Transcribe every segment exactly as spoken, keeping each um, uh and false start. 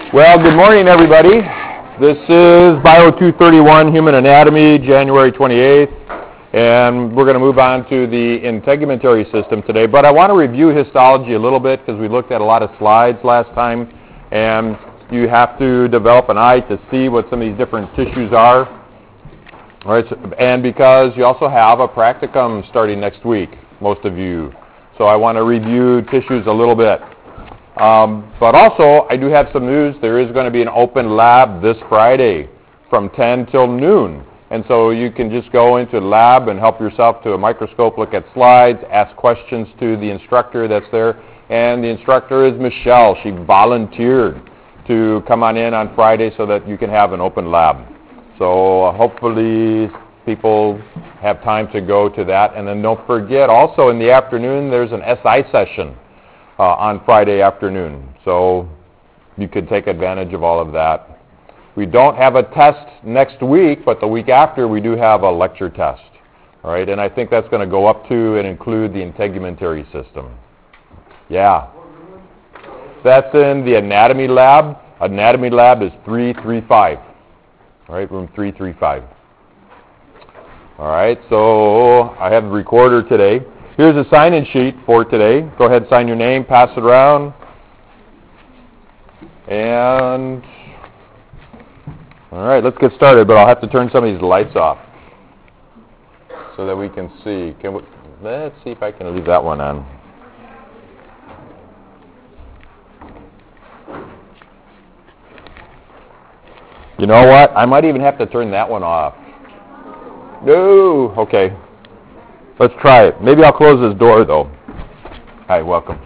Well, good morning, everybody. This is Bio two thirty-one Human Anatomy, January twenty-eighth, and we're going to move on to the integumentary system today. But I want to review histology a little bit because we looked at a lot of slides last time, and you have to develop an eye to see what some of these different tissues are. All right, so, and because you also have a practicum starting next week, most of you. So I want to review tissues a little bit. Um, but also, I do have some news. There is going to be an open lab this Friday from ten till noon. And so you can just go into the lab and help yourself to a microscope, look at slides, ask questions to the instructor that's there. And the instructor is Michelle. She volunteered to come on in on Friday so that you can have an open lab. So uh, hopefully people have time to go to that. And then don't forget, also in the afternoon, there's an S I session. Uh, on Friday afternoon, so you could take advantage of all of that. We don't have a test next week, but the week after we do have a lecture test, all right? And I think that's going to go up to and include the integumentary system. Yeah. That's in the anatomy lab. Anatomy lab is three three five, all right, room three three five. All right, so I have the recorder today. Here's a sign-in sheet for today. Go ahead and sign your name, pass it around. And, all right, let's get started, but I'll have to turn some of these lights off so that we can see. Can we, let's see if I can leave that one on. You know what? I might even have to turn that one off. No, okay. Let's try it. Maybe I'll close this door, though. Hi, welcome.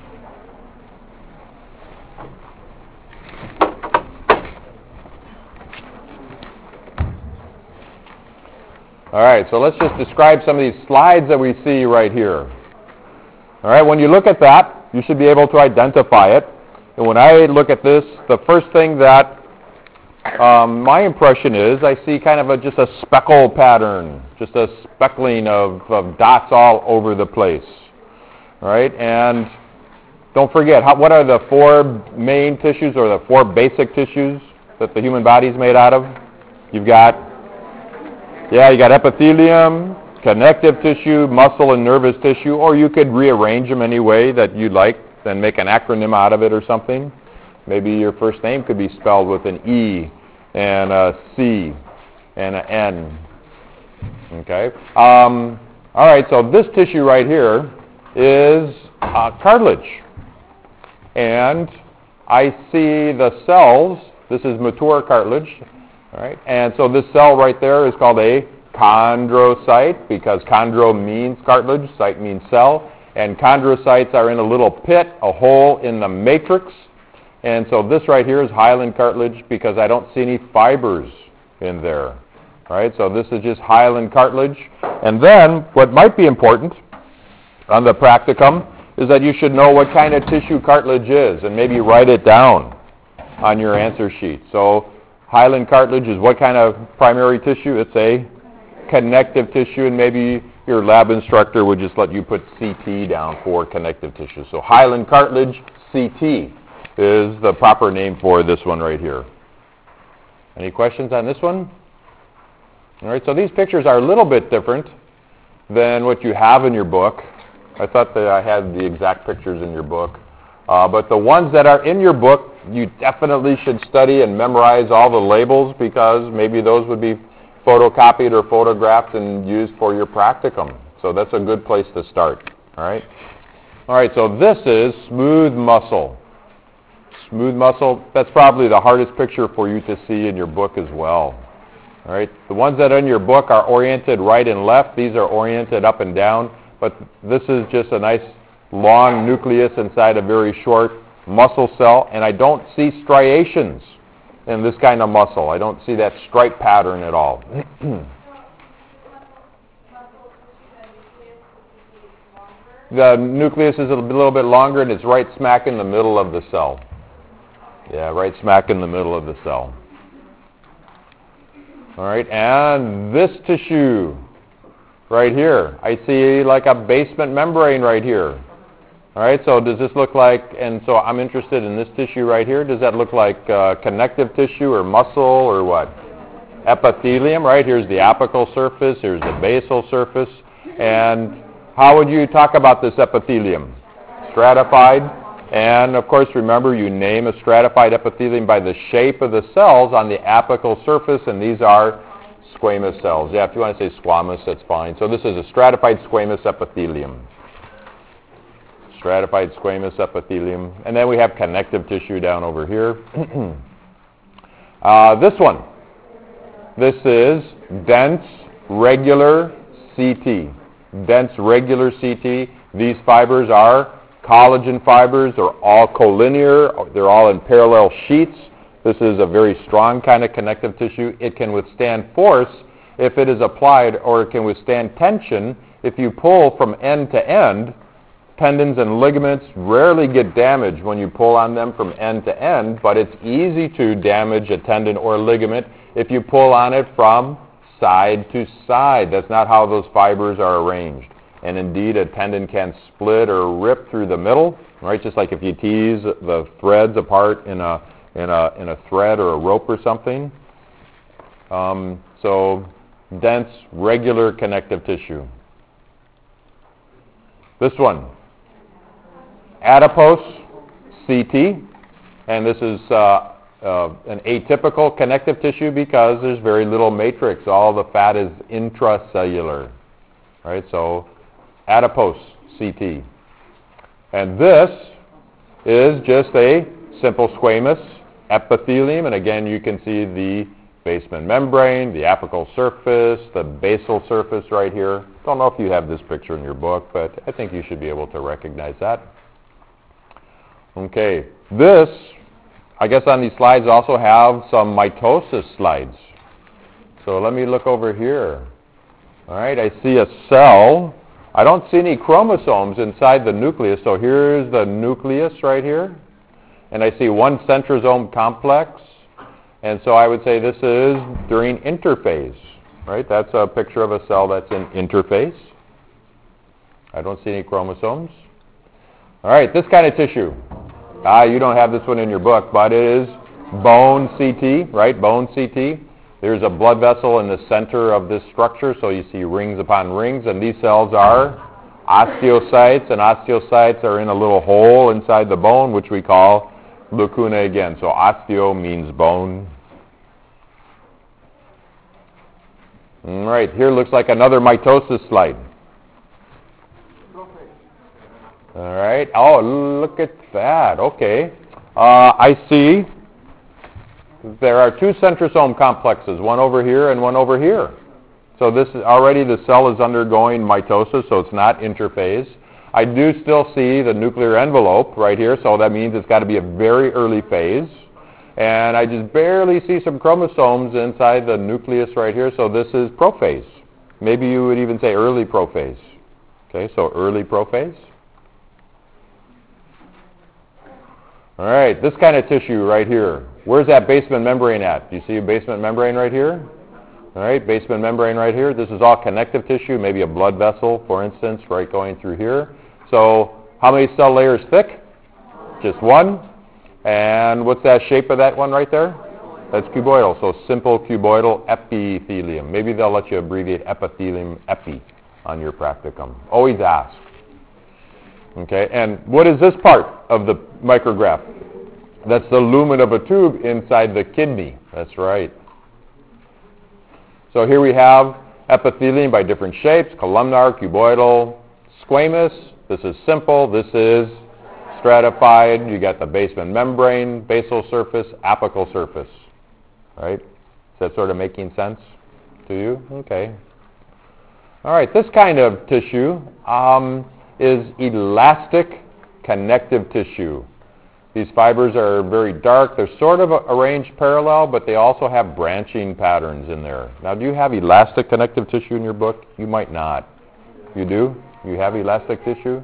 All right, so let's just describe some of these slides that we see right here. All right, when you look at that, you should be able to identify it. And when I look at this, the first thing that um, my impression is I see kind of a, just a speckle pattern, just a speckling of, of dots all over the place. All right, and don't forget, how, what are the four main tissues or the four basic tissues that the human body is made out of? You've got, yeah, you got epithelium, connective tissue, muscle, and nervous tissue, or you could rearrange them any way that you'd like and make an acronym out of it or something. Maybe your first name could be spelled with an E and a C and an N. Okay. Um, all right, so this tissue right here is uh, cartilage. And I see the cells. This is mature cartilage. All right. And so this cell right there is called a chondrocyte because chondro means cartilage, cyte means cell. And chondrocytes are in a little pit, a hole in the matrix. And so this right here is hyaline cartilage because I don't see any fibers in there. All right, so this is just hyaline cartilage. And then what might be important on the practicum is that you should know what kind of tissue cartilage is and maybe write it down on your answer sheet. So hyaline cartilage is what kind of primary tissue? It's a connective tissue, and maybe your lab instructor would just let you put C T down for connective tissue. So hyaline cartilage, C T. Is the proper name for this one right here. Any questions on this one? All right, so these pictures are a little bit different than what you have in your book. I thought that I had the exact pictures in your book. Uh, but the ones that are in your book, you definitely should study and memorize all the labels because maybe those would be photocopied or photographed and used for your practicum. So that's a good place to start. All right, all right, so this is smooth muscle. Smooth muscle, that's probably the hardest picture for you to see in your book as well. All right, the ones that are in your book are oriented right and left. These are oriented up and down, but this is just a nice long nucleus inside a very short muscle cell, and I don't see striations in this kind of muscle. I don't see that stripe pattern at all. The nucleus is a little bit longer, and it's right smack in the middle of the cell. Yeah, right smack in the middle of the cell. All right, and this tissue right here, I see like a basement membrane right here. All right, so does this look like, and so I'm interested in this tissue right here. Does that look like uh, connective tissue or muscle or what? Epithelium, right? Here's the apical surface. Here's the basal surface. And how would you talk about this epithelium? Stratified. And, of course, remember, you name a stratified epithelium by the shape of the cells on the apical surface, and these are squamous cells. Yeah, if you want to say squamous, that's fine. So this is a stratified squamous epithelium. Stratified squamous epithelium. And then we have connective tissue down over here. uh, this one. This is dense regular C T. Dense regular C T. These fibers are collagen fibers. They're all collinear. They're all in parallel sheets. This is a very strong kind of connective tissue. It can withstand force if it is applied, or it can withstand tension if you pull from end to end. Tendons and ligaments rarely get damaged when you pull on them from end to end, but it's easy to damage a tendon or ligament if you pull on it from side to side. That's not how those fibers are arranged. And indeed, a tendon can split or rip through the middle, right? Just like if you tease the threads apart in a in a in a thread or a rope or something. Um, so, dense, regular connective tissue. This one, adipose C T, and this is uh, uh, an atypical connective tissue because there's very little matrix. All the fat is intracellular, right? So, adipose C T. And this is just a simple squamous epithelium, and again, you can see the basement membrane, the apical surface, the basal surface right here. Don't know if you have this picture in your book, but I think you should be able to recognize that. Okay, this, I guess on these slides also have some mitosis slides. So let me look over here. All right, I see a cell. I don't see any chromosomes inside the nucleus, so here's the nucleus right here. And I see one centrosome complex. And so I would say this is during interphase, right? That's a picture of a cell that's in interphase. I don't see any chromosomes. All right, this kind of tissue. Ah, you don't have this one in your book, but it is bone C T, right? Bone C T. There's a blood vessel in the center of this structure, so you see rings upon rings, and these cells are osteocytes, and osteocytes are in a little hole inside the bone, which we call lacuna again. So osteo means bone. All right, here looks like another mitosis slide. All right. Oh, look at that. Okay. Uh, I see there are two centrosome complexes, one over here and one over here. So this is already the cell is undergoing mitosis, so it's not interphase. I do still see the nuclear envelope right here, so that means it's got to be a very early phase. And I just barely see some chromosomes inside the nucleus right here, so this is prophase. Maybe you would even say early prophase. Okay, so early prophase. All right, this kind of tissue right here. Where's that basement membrane at? Do you see a basement membrane right here? All right, basement membrane right here. This is all connective tissue, maybe a blood vessel, for instance, right going through here. So how many cell layers thick? Just one. And what's that shape of that one right there? That's cuboidal, so simple cuboidal epithelium. Maybe they'll let you abbreviate epithelium epi on your practicum. Always ask. Okay, and what is this part of the micrograph? That's the lumen of a tube inside the kidney. That's right. So here we have epithelium by different shapes, columnar, cuboidal, squamous. This is simple. This is stratified. You got the basement membrane, basal surface, apical surface. Right? Is that sort of making sense to you? Okay. All right, this kind of tissue um, is elastic connective tissue. These fibers are very dark. They're sort of arranged parallel, but they also have branching patterns in there. Now, do you have elastic connective tissue in your book? You might not. You do? You have elastic tissue?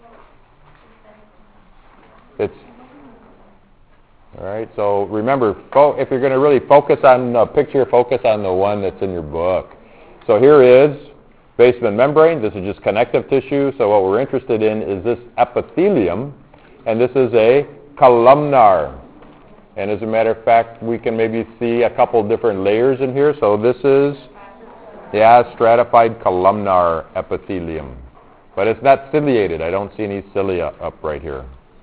It's, all right, so remember, fo- if you're going to really focus on a picture, focus on the one that's in your book. So here is basement membrane. This is just connective tissue. So what we're interested in is this epithelium, and this is a columnar. And as a matter of fact, we can maybe see a couple different layers in here. So this is, yeah, stratified columnar epithelium. But it's not ciliated. I don't see any cilia up right here.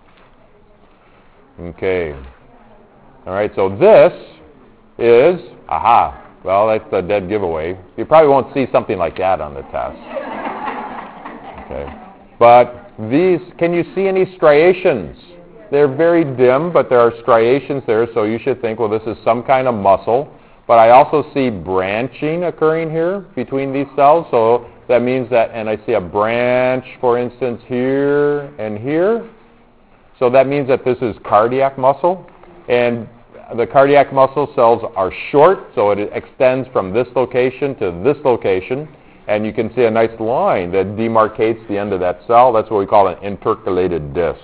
Okay. All right, so this is, aha, well, that's a dead giveaway. You probably won't see something like that on the test. Okay. But these, can you see any striations? They're very dim, but there are striations there, so you should think, well, this is some kind of muscle. But I also see branching occurring here between these cells, so that means that, and I see a branch, for instance, here and here. So that means that this is cardiac muscle, and the cardiac muscle cells are short, so it extends from this location to this location, and you can see a nice line that demarcates the end of that cell. That's what we call an intercalated disc.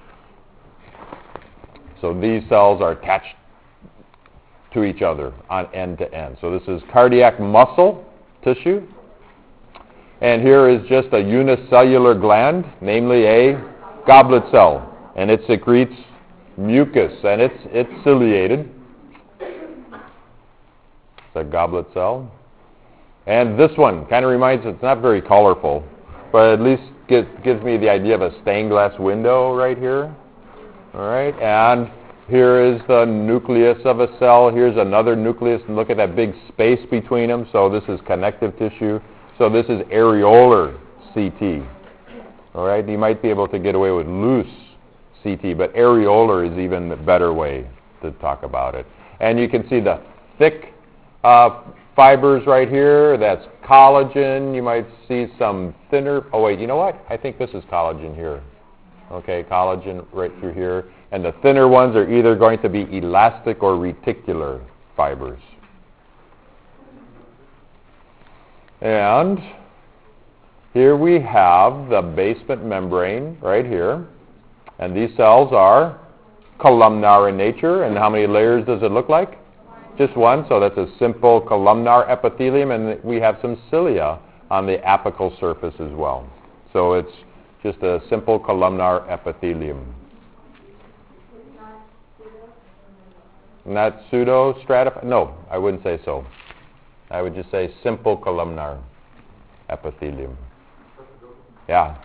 So these cells are attached to each other on end to end. So this is cardiac muscle tissue. And here is just a unicellular gland, namely a goblet cell. And it secretes mucus, and it's, it's ciliated. It's a goblet cell. And this one kind of reminds, it's not very colorful, but at least get, gives me the idea of a stained glass window right here. All right, and here is the nucleus of a cell. Here's another nucleus, and look at that big space between them. So this is connective tissue. So this is areolar C T. All right, you might be able to get away with loose C T, but areolar is even a better way to talk about it. And you can see the thick uh, fibers right here. That's collagen. You might see some thinner. Oh, wait, you know what? I think this is collagen here. Okay, collagen right through here. And the thinner ones are either going to be elastic or reticular fibers. And here we have the basement membrane right here. And these cells are columnar in nature. And how many layers does it look like? Just one. So that's a simple columnar epithelium. And we have some cilia on the apical surface as well. So it's just a simple columnar epithelium. Not pseudo-stratified? No, I wouldn't say so. I would just say simple columnar epithelium. Yeah.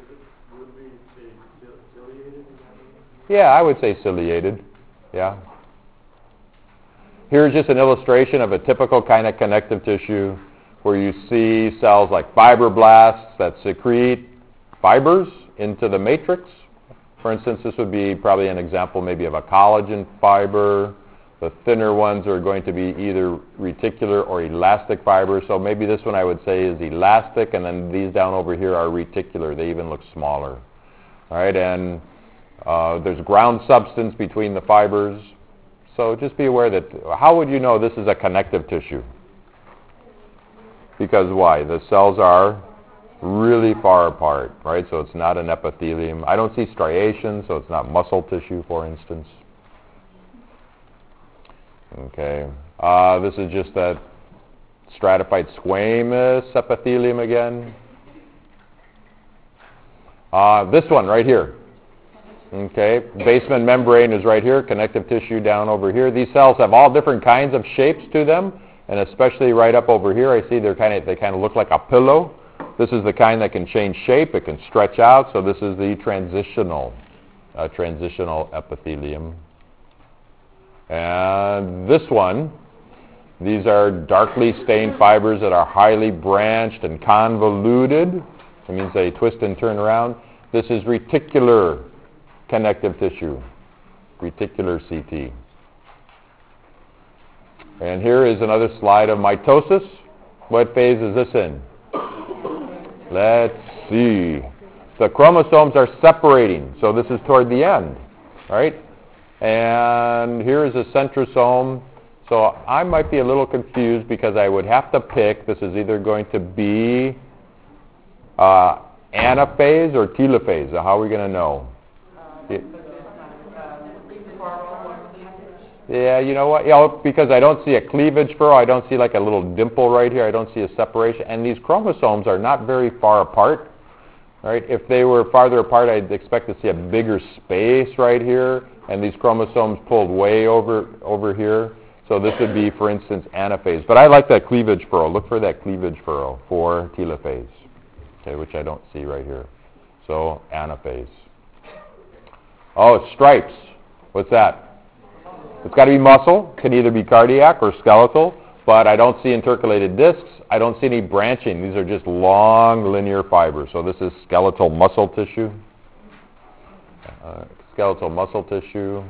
Yeah, I would say ciliated. Yeah. Here's just an illustration of a typical kind of connective tissue where you see cells like fibroblasts that secrete fibers into the matrix. For instance, this would be probably an example maybe of a collagen fiber. The thinner ones are going to be either reticular or elastic fibers. So maybe this one I would say is elastic, and then these down over here are reticular. They even look smaller. All right, and uh, there's ground substance between the fibers. So just be aware that, how would you know this is a connective tissue? Because why? The cells are really far apart, right? So it's not an epithelium. I don't see striations, so it's not muscle tissue, for instance. Okay. Uh, this is just that stratified squamous epithelium again. Uh, this one right here. Okay. Basement membrane is right here. Connective tissue down over here. These cells have all different kinds of shapes to them, and especially right up over here, I see they're kind of they kind of look like a pillow. This is the kind that can change shape. It can stretch out. So this is the transitional, uh, transitional epithelium. And this one, these are darkly stained fibers that are highly branched and convoluted. It means they twist and turn around. This is reticular connective tissue, reticular C T. And here is another slide of mitosis. What phase is this in? Let's see. The chromosomes are separating, so this is toward the end, right? And here is a centrosome. So I might be a little confused because I would have to pick. This is either going to be uh, anaphase or telophase. How are we going to know? It, Yeah, you know what? Yeah, because I don't see a cleavage furrow. I don't see like a little dimple right here. I don't see a separation. And these chromosomes are not very far apart. Right? If they were farther apart, I'd expect to see a bigger space right here, and these chromosomes pulled way over over here. So this would be, for instance, anaphase. But I like that cleavage furrow. Look for that cleavage furrow for telophase, okay, which I don't see right here. So anaphase. Oh, stripes. What's that? It's got to be muscle. Can either be cardiac or skeletal, but I don't see intercalated discs. I don't see any branching. These are just long linear fibers. So this is skeletal muscle tissue. Uh, skeletal muscle tissue.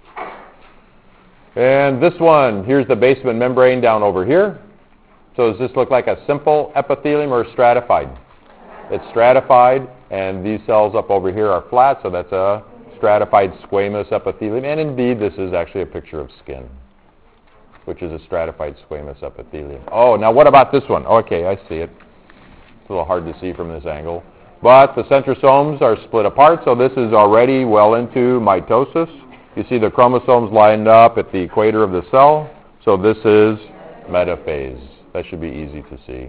And this one, here's the basement membrane down over here. So does this look like a simple epithelium or stratified? It's stratified, and these cells up over here are flat, so that's a stratified squamous epithelium. And indeed, this is actually a picture of skin, which is a stratified squamous epithelium. Oh, now what about this one? Okay, I see it. It's a little hard to see from this angle. But the centrosomes are split apart, so this is already well into mitosis. You see the chromosomes lined up at the equator of the cell, so this is metaphase. That should be easy to see.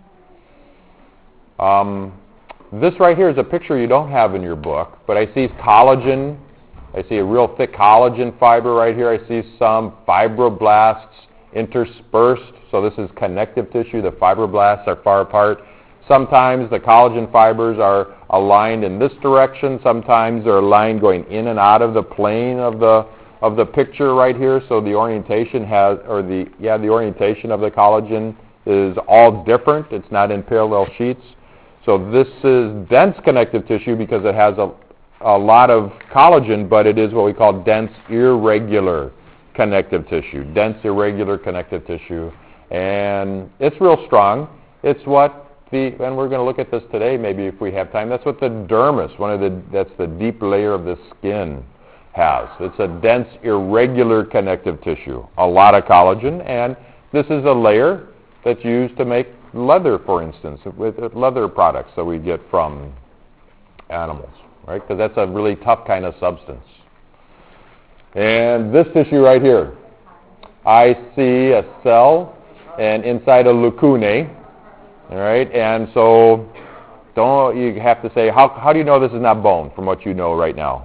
Um, this right here is a picture you don't have in your book, but I see collagen. I see a real thick collagen fiber right here. I see some fibroblasts interspersed. So this is connective tissue. The fibroblasts are far apart. Sometimes the collagen fibers are aligned in this direction. Sometimes they're aligned going in and out of the plane of the of the picture right here. So the orientation has, or the yeah, the orientation of the collagen is all different. It's not in parallel sheets. So this is dense connective tissue because it has a a lot of collagen, but it is what we call dense irregular connective tissue. Dense irregular connective tissue. And it's real strong. It's what the, and we're going to look at this today maybe if we have time, that's what the dermis, one of the, that's the deep layer of the skin has. It's a dense irregular connective tissue. A lot of collagen, and this is a layer that's used to make leather, for instance, with leather products that we get from animals. Right? Because that's a really tough kind of substance. And this tissue right here, I see a cell and inside a lacunae, all right? And so don't you have to say, how, how do you know this is not bone from what you know right now?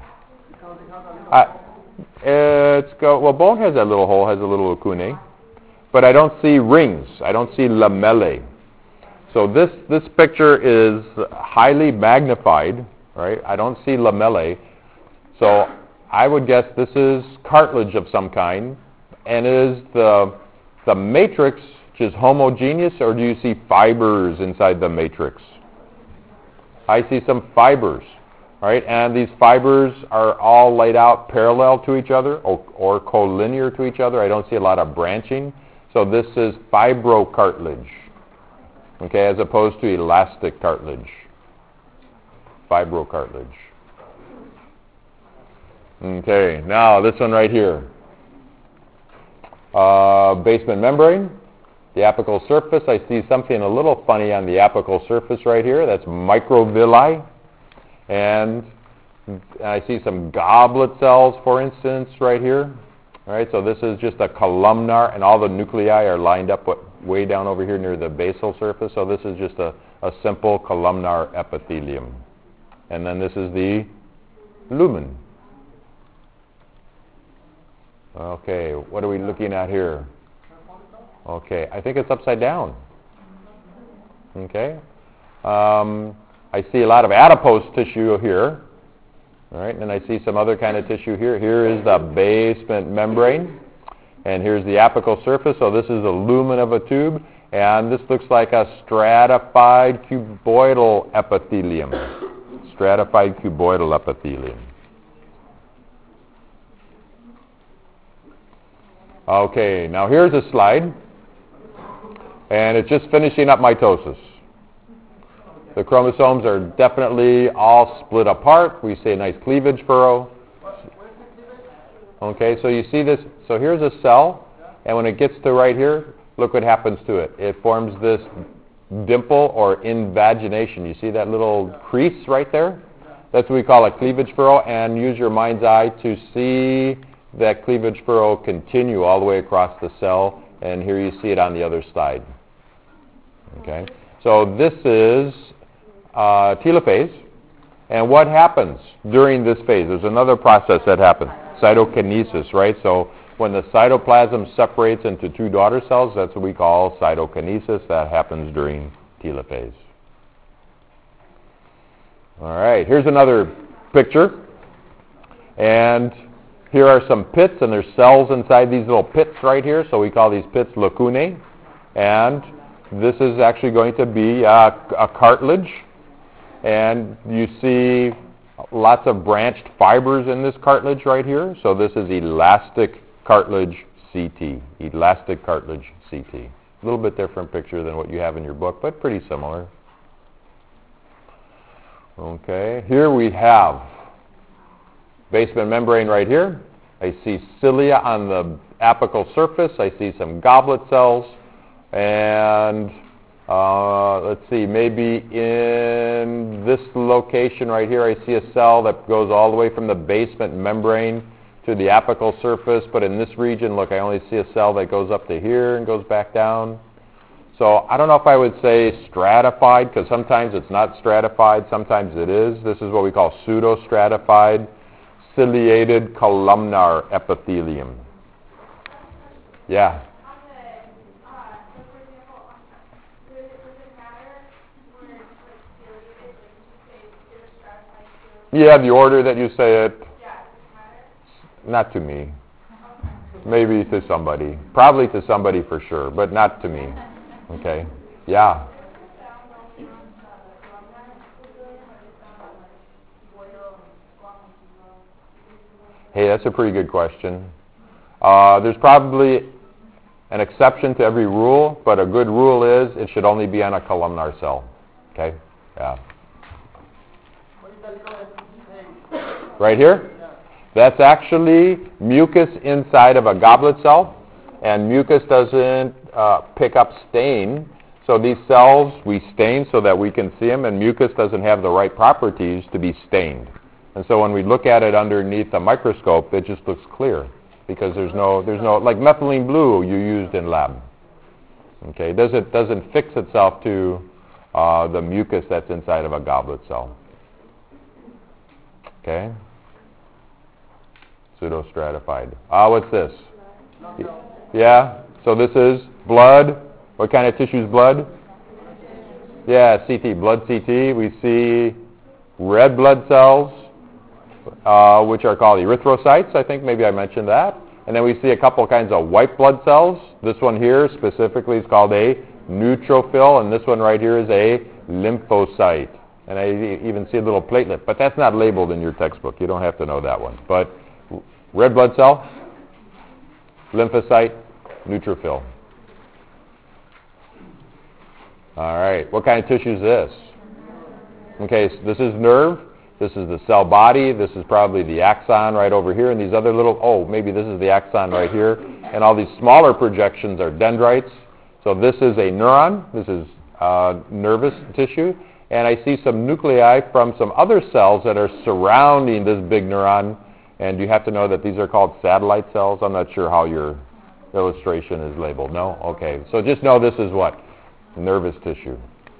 I, it's go, well, bone has that little hole, has a little lacunae, but I don't see rings. I don't see lamellae. So this, this picture is highly magnified. Right? I don't see lamellae, so I would guess this is cartilage of some kind. And is the the matrix just homogeneous, or do you see fibers inside the matrix? I see some fibers, right? And these fibers are all laid out parallel to each other or, or collinear to each other. I don't see a lot of branching. So this is fibrocartilage, okay, as opposed to elastic cartilage. Fibrocartilage. Okay, now this one right here. Uh, basement membrane, the apical surface. I see something a little funny on the apical surface right here. That's microvilli. And I see some goblet cells, for instance, right here. All right, so this is just a columnar, and all the nuclei are lined up way down over here near the basal surface. So this is just a, a simple columnar epithelium. And then this is the lumen. Okay, what are we looking at here? Okay, I think it's upside down. Okay. Um, I see a lot of adipose tissue here. All right, and I see some other kind of tissue here. Here is the basement membrane. And here's the apical surface. So this is the lumen of a tube. And this looks like a stratified cuboidal epithelium. Stratified cuboidal epithelium. Okay, now here's a slide, and it's just finishing up mitosis. The chromosomes are definitely all split apart. We see a nice cleavage furrow. Okay, so you see this. So here's a cell, and when it gets to right here, look what happens to it. It forms this dimple or invagination. You see that little crease right there? That's what we call a cleavage furrow, and use your mind's eye to see that cleavage furrow continue all the way across the cell, and here you see it on the other side. Okay, so this is uh, telophase, and what happens during this phase? There's another process that happens, cytokinesis, right? So when the cytoplasm separates into two daughter cells, that's what we call cytokinesis. That happens during telophase. All right, here's another picture, and here are some pits, and there's cells inside these little pits right here, so we call these pits lacunae, and this is actually going to be uh, a cartilage, and you see lots of branched fibers in this cartilage right here, so this is elastic cartilage C T, elastic cartilage C T. A little bit different picture than what you have in your book, but pretty similar. Okay, here we have basement membrane right here. I see cilia on the apical surface. I see some goblet cells. And uh, let's see, maybe in this location right here, I see a cell that goes all the way from the basement membrane to the apical surface. But in this region, look, I only see a cell that goes up to here and goes back down. So I don't know if I would say stratified, because sometimes it's not stratified, sometimes it is. This is what we call pseudostratified ciliated columnar epithelium. Yeah. Yeah, the order that you say it. Not to me. Maybe to somebody. Probably to somebody for sure, but not to me. Okay. Yeah. Hey, that's a pretty good question. Uh, there's probably an exception to every rule, but a good rule is it should only be on a columnar cell. Okay? Yeah. Right here? That's actually mucus inside of a goblet cell, and mucus doesn't uh, pick up stain. So these cells we stain so that we can see them, and mucus doesn't have the right properties to be stained. And so when we look at it underneath a microscope, it just looks clear because there's no, there's no, like methylene blue you used in lab. Okay, it doesn't, doesn't fix itself to uh, the mucus that's inside of a goblet cell. Okay. Pseudostratified. Ah, what's this? Yeah. So this is blood. What kind of tissue is blood? Yeah, C T. Blood C T. We see red blood cells, uh, which are called erythrocytes. I think maybe I mentioned that. And then we see a couple kinds of white blood cells. This one here specifically is called a neutrophil, and this one right here is a lymphocyte. And I even see a little platelet, but that's not labeled in your textbook. You don't have to know that one. But red blood cell, lymphocyte, neutrophil. All right, what kind of tissue is this? Okay, so this is nerve. This is the cell body. This is probably the axon right over here. And these other little, oh, maybe this is the axon right here. And all these smaller projections are dendrites. So this is a neuron. This is uh, nervous tissue. And I see some nuclei from some other cells that are surrounding this big neuron. And you have to know that these are called satellite cells. I'm not sure how your illustration is labeled. No? Okay. So just know this is what? Nervous tissue.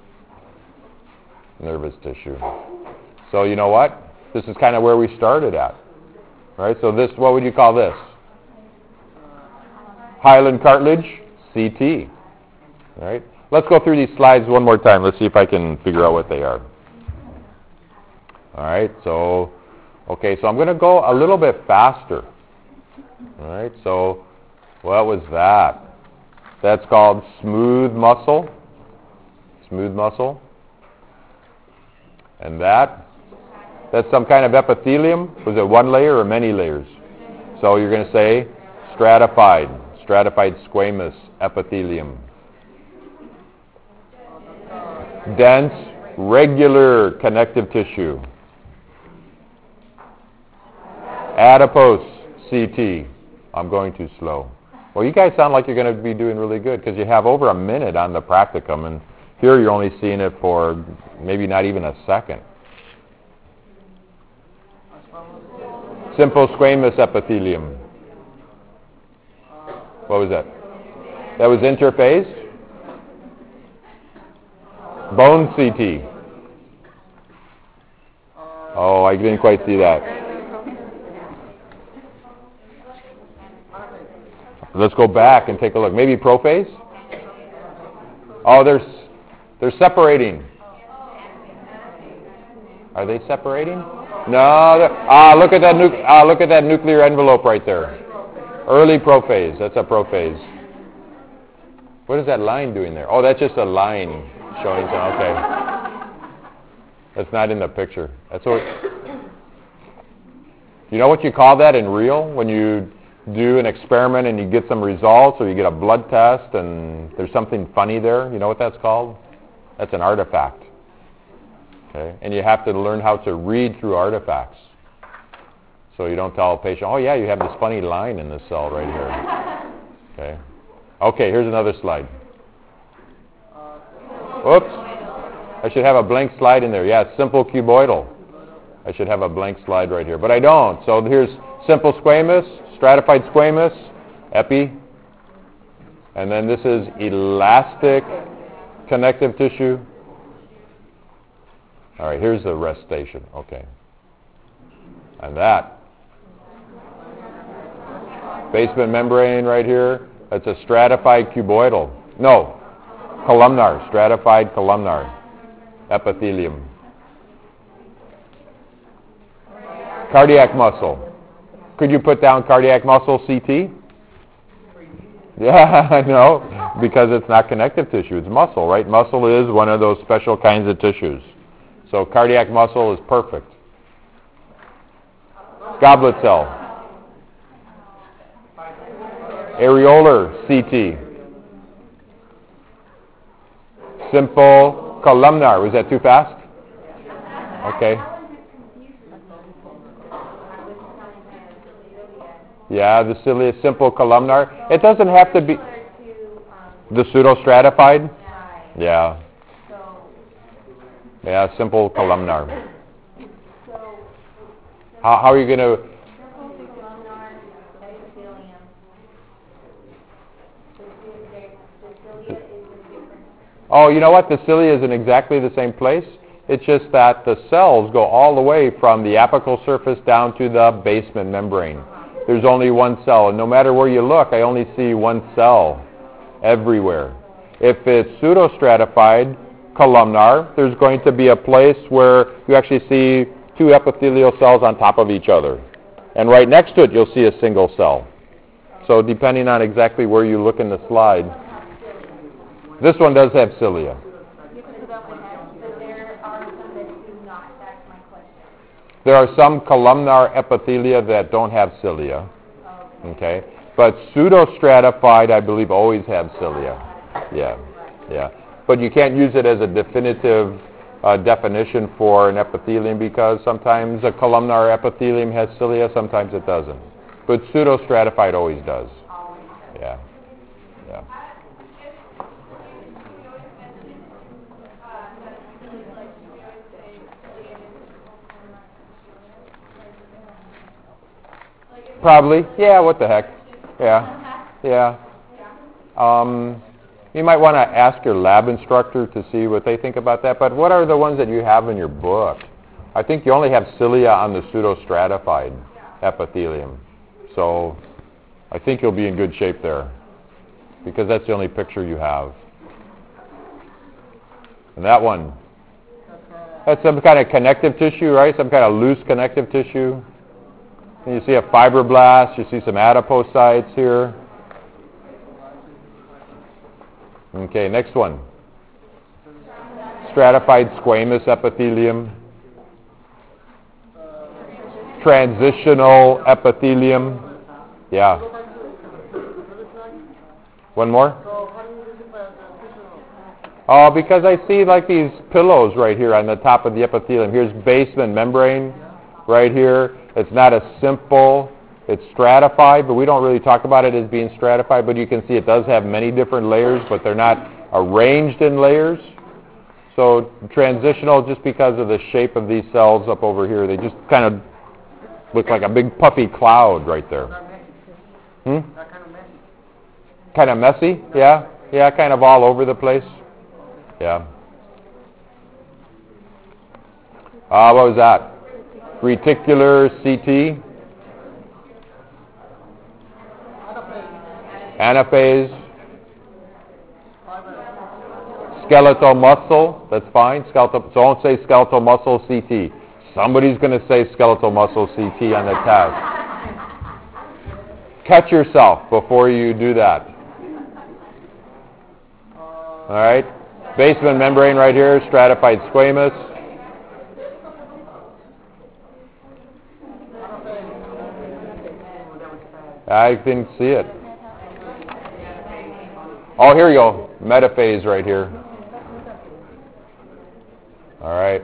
Nervous tissue. So you know what? This is kind of where we started at. Right? So this, what would you call this? Hyaline cartilage, C T. All right? Let's go through these slides one more time. Let's see if I can figure out what they are. All right, so, okay, so I'm going to go a little bit faster. All right, so what was that? That's called smooth muscle. Smooth muscle. And that, that's some kind of epithelium. Was it one layer or many layers? So you're going to say stratified, stratified squamous epithelium. Dense, regular connective tissue. Adipose, C T. I'm going too slow. Well, you guys sound like you're going to be doing really good because you have over a minute on the practicum, and here you're only seeing it for maybe not even a second. Simple squamous epithelium. What was that? That was interphase? Bone C T. Oh, I didn't quite see that. Let's go back and take a look. Maybe prophase? Oh, they're, they're separating. Are they separating? No. they're- Ah, look at that nu- ah, look at that nuclear envelope right there. Early prophase. That's a prophase. What is that line doing there? Oh, that's just a line showing. Okay. That's not in the picture. That's what. You know what you call that in real? When you do an experiment and you get some results, or you get a blood test and there's something funny there. You know what that's called? That's an artifact. Okay, and you have to learn how to read through artifacts. So you don't tell a patient, "Oh yeah, you have this funny line in this cell right here." Okay. Okay, here's another slide. Oops. I should have a blank slide in there. Yeah, simple cuboidal. I should have a blank slide right here, but I don't. So here's simple squamous, stratified squamous, epi. And then this is elastic connective tissue. All right, here's the rest station. Okay. And that. Basement membrane right here. That's a stratified cuboidal. No, columnar, stratified columnar epithelium. Cardiac muscle. Could you put down cardiac muscle C T? Yeah, I know, because it's not connective tissue, it's muscle, right? Muscle is one of those special kinds of tissues. So cardiac muscle is perfect. Goblet cell. Areolar C T. Simple columnar. Was that too fast? Okay. Yeah, the cilia, simple columnar. It doesn't have to be the pseudostratified. Yeah. Yeah, simple columnar. How, how are you going to? Oh, you know what? The cilia is in exactly the same place. It's just that the cells go all the way from the apical surface down to the basement membrane. There's only one cell, and no matter where you look, I only see one cell everywhere. If it's pseudostratified columnar, there's going to be a place where you actually see two epithelial cells on top of each other. And right next to it, you'll see a single cell. So depending on exactly where you look in the slide, this one does have cilia. There are some columnar epithelia that don't have cilia, okay? But pseudostratified, I believe, always have cilia. Yeah, yeah. But you can't use it as a definitive uh, definition for an epithelium because sometimes a columnar epithelium has cilia, sometimes it doesn't. But pseudostratified always does. Yeah, yeah. Probably. Yeah, what the heck. Yeah, yeah. Um, you might want to ask your lab instructor to see what they think about that. But what are the ones that you have in your book? I think you only have cilia on the pseudostratified epithelium. So I think you'll be in good shape there because that's the only picture you have. And that one, that's some kind of connective tissue, right? Some kind of loose connective tissue. And you see a fibroblast, you see some adipocytes here. Okay, next one. Stratified squamous epithelium. Transitional epithelium. Yeah. One more? Oh, because I see like these pillows right here on the top of the epithelium. Here's basement membrane right here. It's not a simple, it's stratified, but we don't really talk about it as being stratified, but you can see it does have many different layers, but they're not arranged in layers. So transitional, just because of the shape of these cells up over here, they just kind of look like a big puffy cloud right there. Hmm? Kind of messy, yeah? Yeah, kind of all over the place. Yeah. Uh, what was that? Reticular C T. Anaphase. Skeletal muscle, that's fine. Skeletal, so don't say skeletal muscle C T. Somebody's going to say skeletal muscle C T on the test. Catch yourself before you do that. All right. Basement membrane right here, stratified squamous. I didn't see it. Oh, here you go. Metaphase right here. All right.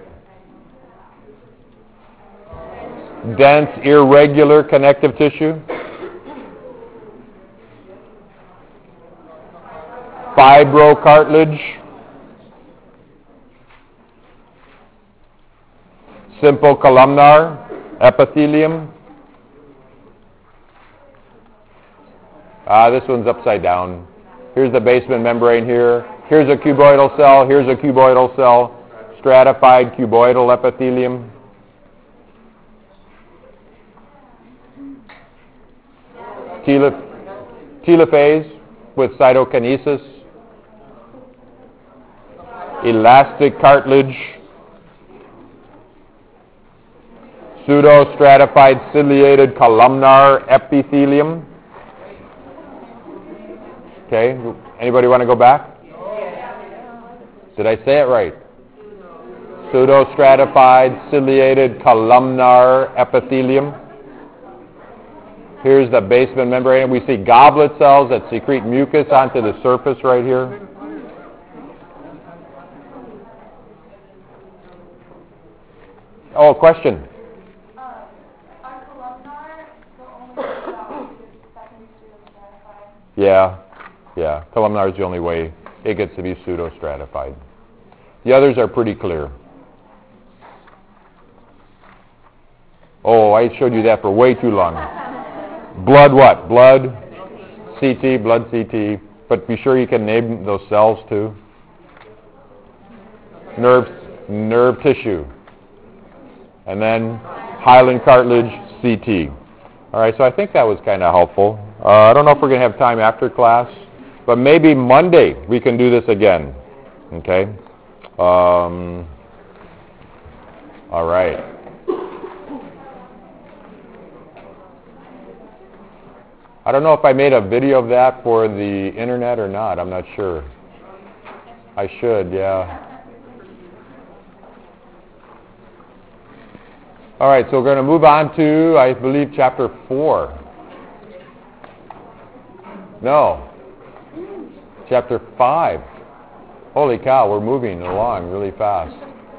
Dense, irregular connective tissue. Fibrocartilage. Simple columnar epithelium. Ah, this one's upside down. Here's the basement membrane here. Here's a cuboidal cell. Here's a cuboidal cell. Stratified cuboidal epithelium. Telep- telophase with cytokinesis. Elastic cartilage. Pseudostratified ciliated columnar epithelium. Okay, anybody want to go back? Did I say it right? Pseudostratified ciliated columnar epithelium. Here's the basement membrane. We see goblet cells that secrete mucus onto the surface right here. Oh, question. Uh, are columnar the only that can be pseudostratified? Yeah, yeah. Columnar is the only way it gets to be pseudostratified. The others are pretty clear. Oh, I showed you that for way too long. Blood what? Blood, C T, blood C T. But be sure you can name those cells too. Nerve, nerve tissue. And then hyaline cartilage, C T. All right, so I think that was kind of helpful. Uh, I don't know if we're going to have time after class, but maybe Monday we can do this again. Okay? Um, all right. I don't know if I made a video of that for the internet or not. I'm not sure. I should, yeah. All right, so we're going to move on to, I believe, chapter four. No. Chapter five. Holy cow, we're moving along really fast.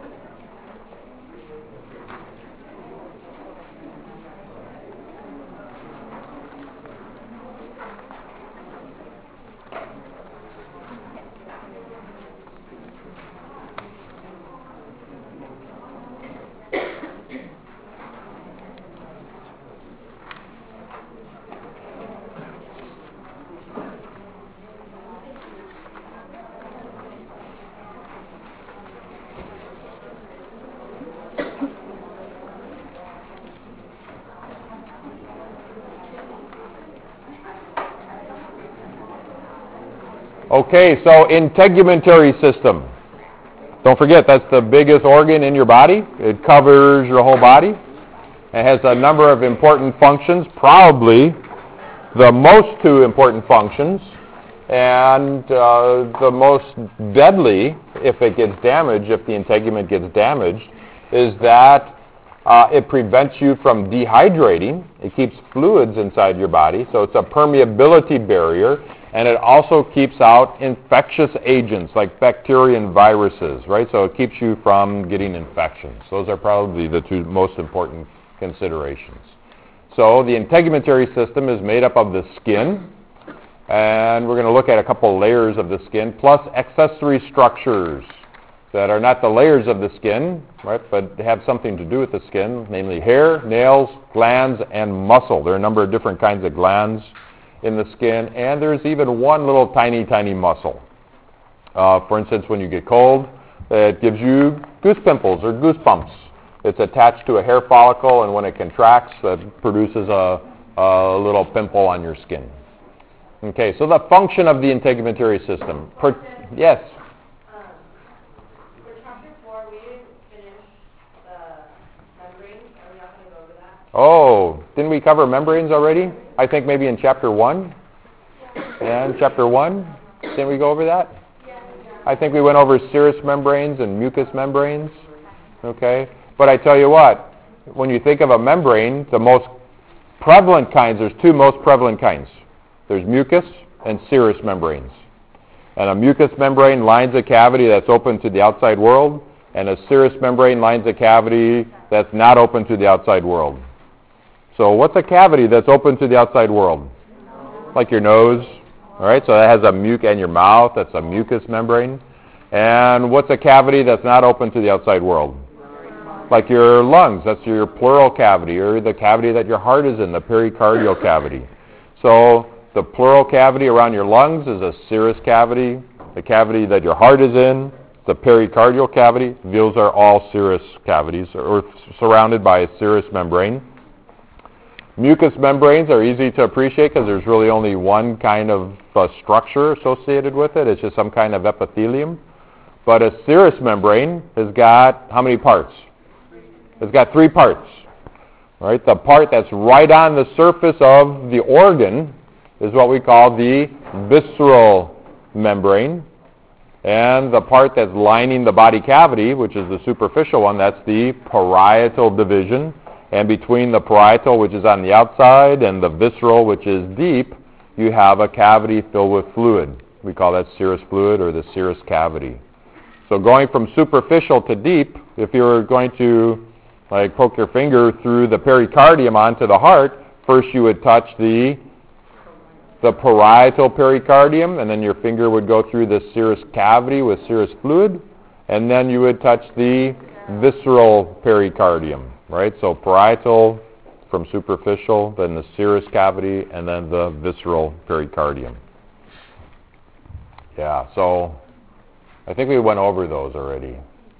Okay, so integumentary system. Don't forget, that's the biggest organ in your body. It covers your whole body. It has a number of important functions, probably the most two important functions, and uh, the most deadly, if it gets damaged, if the integument gets damaged, is that uh, it prevents you from dehydrating. It keeps fluids inside your body, so it's a permeability barrier. And it also keeps out infectious agents like bacteria and viruses, right? So it keeps you from getting infections. Those are probably the two most important considerations. So the integumentary system is made up of the skin, and we're going to look at a couple layers of the skin, plus accessory structures that are not the layers of the skin, right, but have something to do with the skin, namely hair, nails, glands, and muscle. There are a number of different kinds of glands in the skin, and there's even one little tiny, tiny muscle. Uh, for instance, when you get cold, it gives you goose pimples or goosebumps. It's attached to a hair follicle, and when it contracts, it produces a, a little pimple on your skin. Okay, so the function of the integumentary system. Per- yes? Um, for chapter four, we didn't finish the membranes. Are we not going to go over that? Oh, didn't we cover membranes already? I think maybe in chapter one. And chapter one, didn't we go over that? I think we went over serous membranes and mucous membranes. Okay, but I tell you what, when you think of a membrane, the most prevalent kinds, there's two most prevalent kinds. There's mucous and serous membranes. And a mucous membrane lines a cavity that's open to the outside world, and a serous membrane lines a cavity that's not open to the outside world. So what's a cavity that's open to the outside world? Like your nose. All right, so that has a muc, and your mouth, that's a mucous membrane. And what's a cavity that's not open to the outside world? Like your lungs, that's your pleural cavity, or the cavity that your heart is in, the pericardial cavity. So the pleural cavity around your lungs is a serous cavity. The cavity that your heart is in, the pericardial cavity, those are all serous cavities, or surrounded by a serous membrane. Mucous membranes are easy to appreciate because there's really only one kind of uh, structure associated with it. It's just some kind of epithelium. But a serous membrane has got how many parts? It's got three parts. Right? The part that's right on the surface of the organ is what we call the visceral membrane. And the part that's lining the body cavity, which is the superficial one, that's the parietal division. And between the parietal, which is on the outside, and the visceral, which is deep, you have a cavity filled with fluid. We call that serous fluid or the serous cavity. So going from superficial to deep, if you were going to like poke your finger through the pericardium onto the heart, first you would touch the the parietal pericardium, and then your finger would go through the serous cavity with serous fluid, and then you would touch the visceral pericardium, right? So parietal from superficial, then the serous cavity, and then the visceral pericardium. Yeah, so I think we went over those already.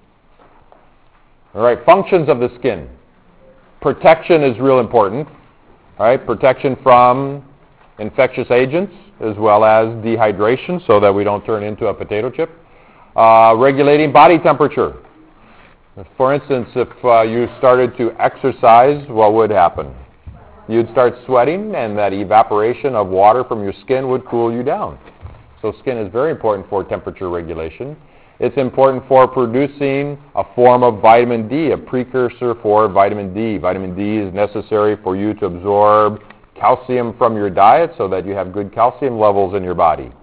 All right, functions of the skin. Protection is real important. All right, protection from infectious agents as well as dehydration so that we don't turn into a potato chip. Uh, regulating body temperature. For instance, if uh, you started to exercise, what would happen? You'd start sweating, and that evaporation of water from your skin would cool you down. So skin is very important for temperature regulation. It's important for producing a form of vitamin D, a precursor for vitamin D. Vitamin D is necessary for you to absorb calcium from your diet so that you have good calcium levels in your body.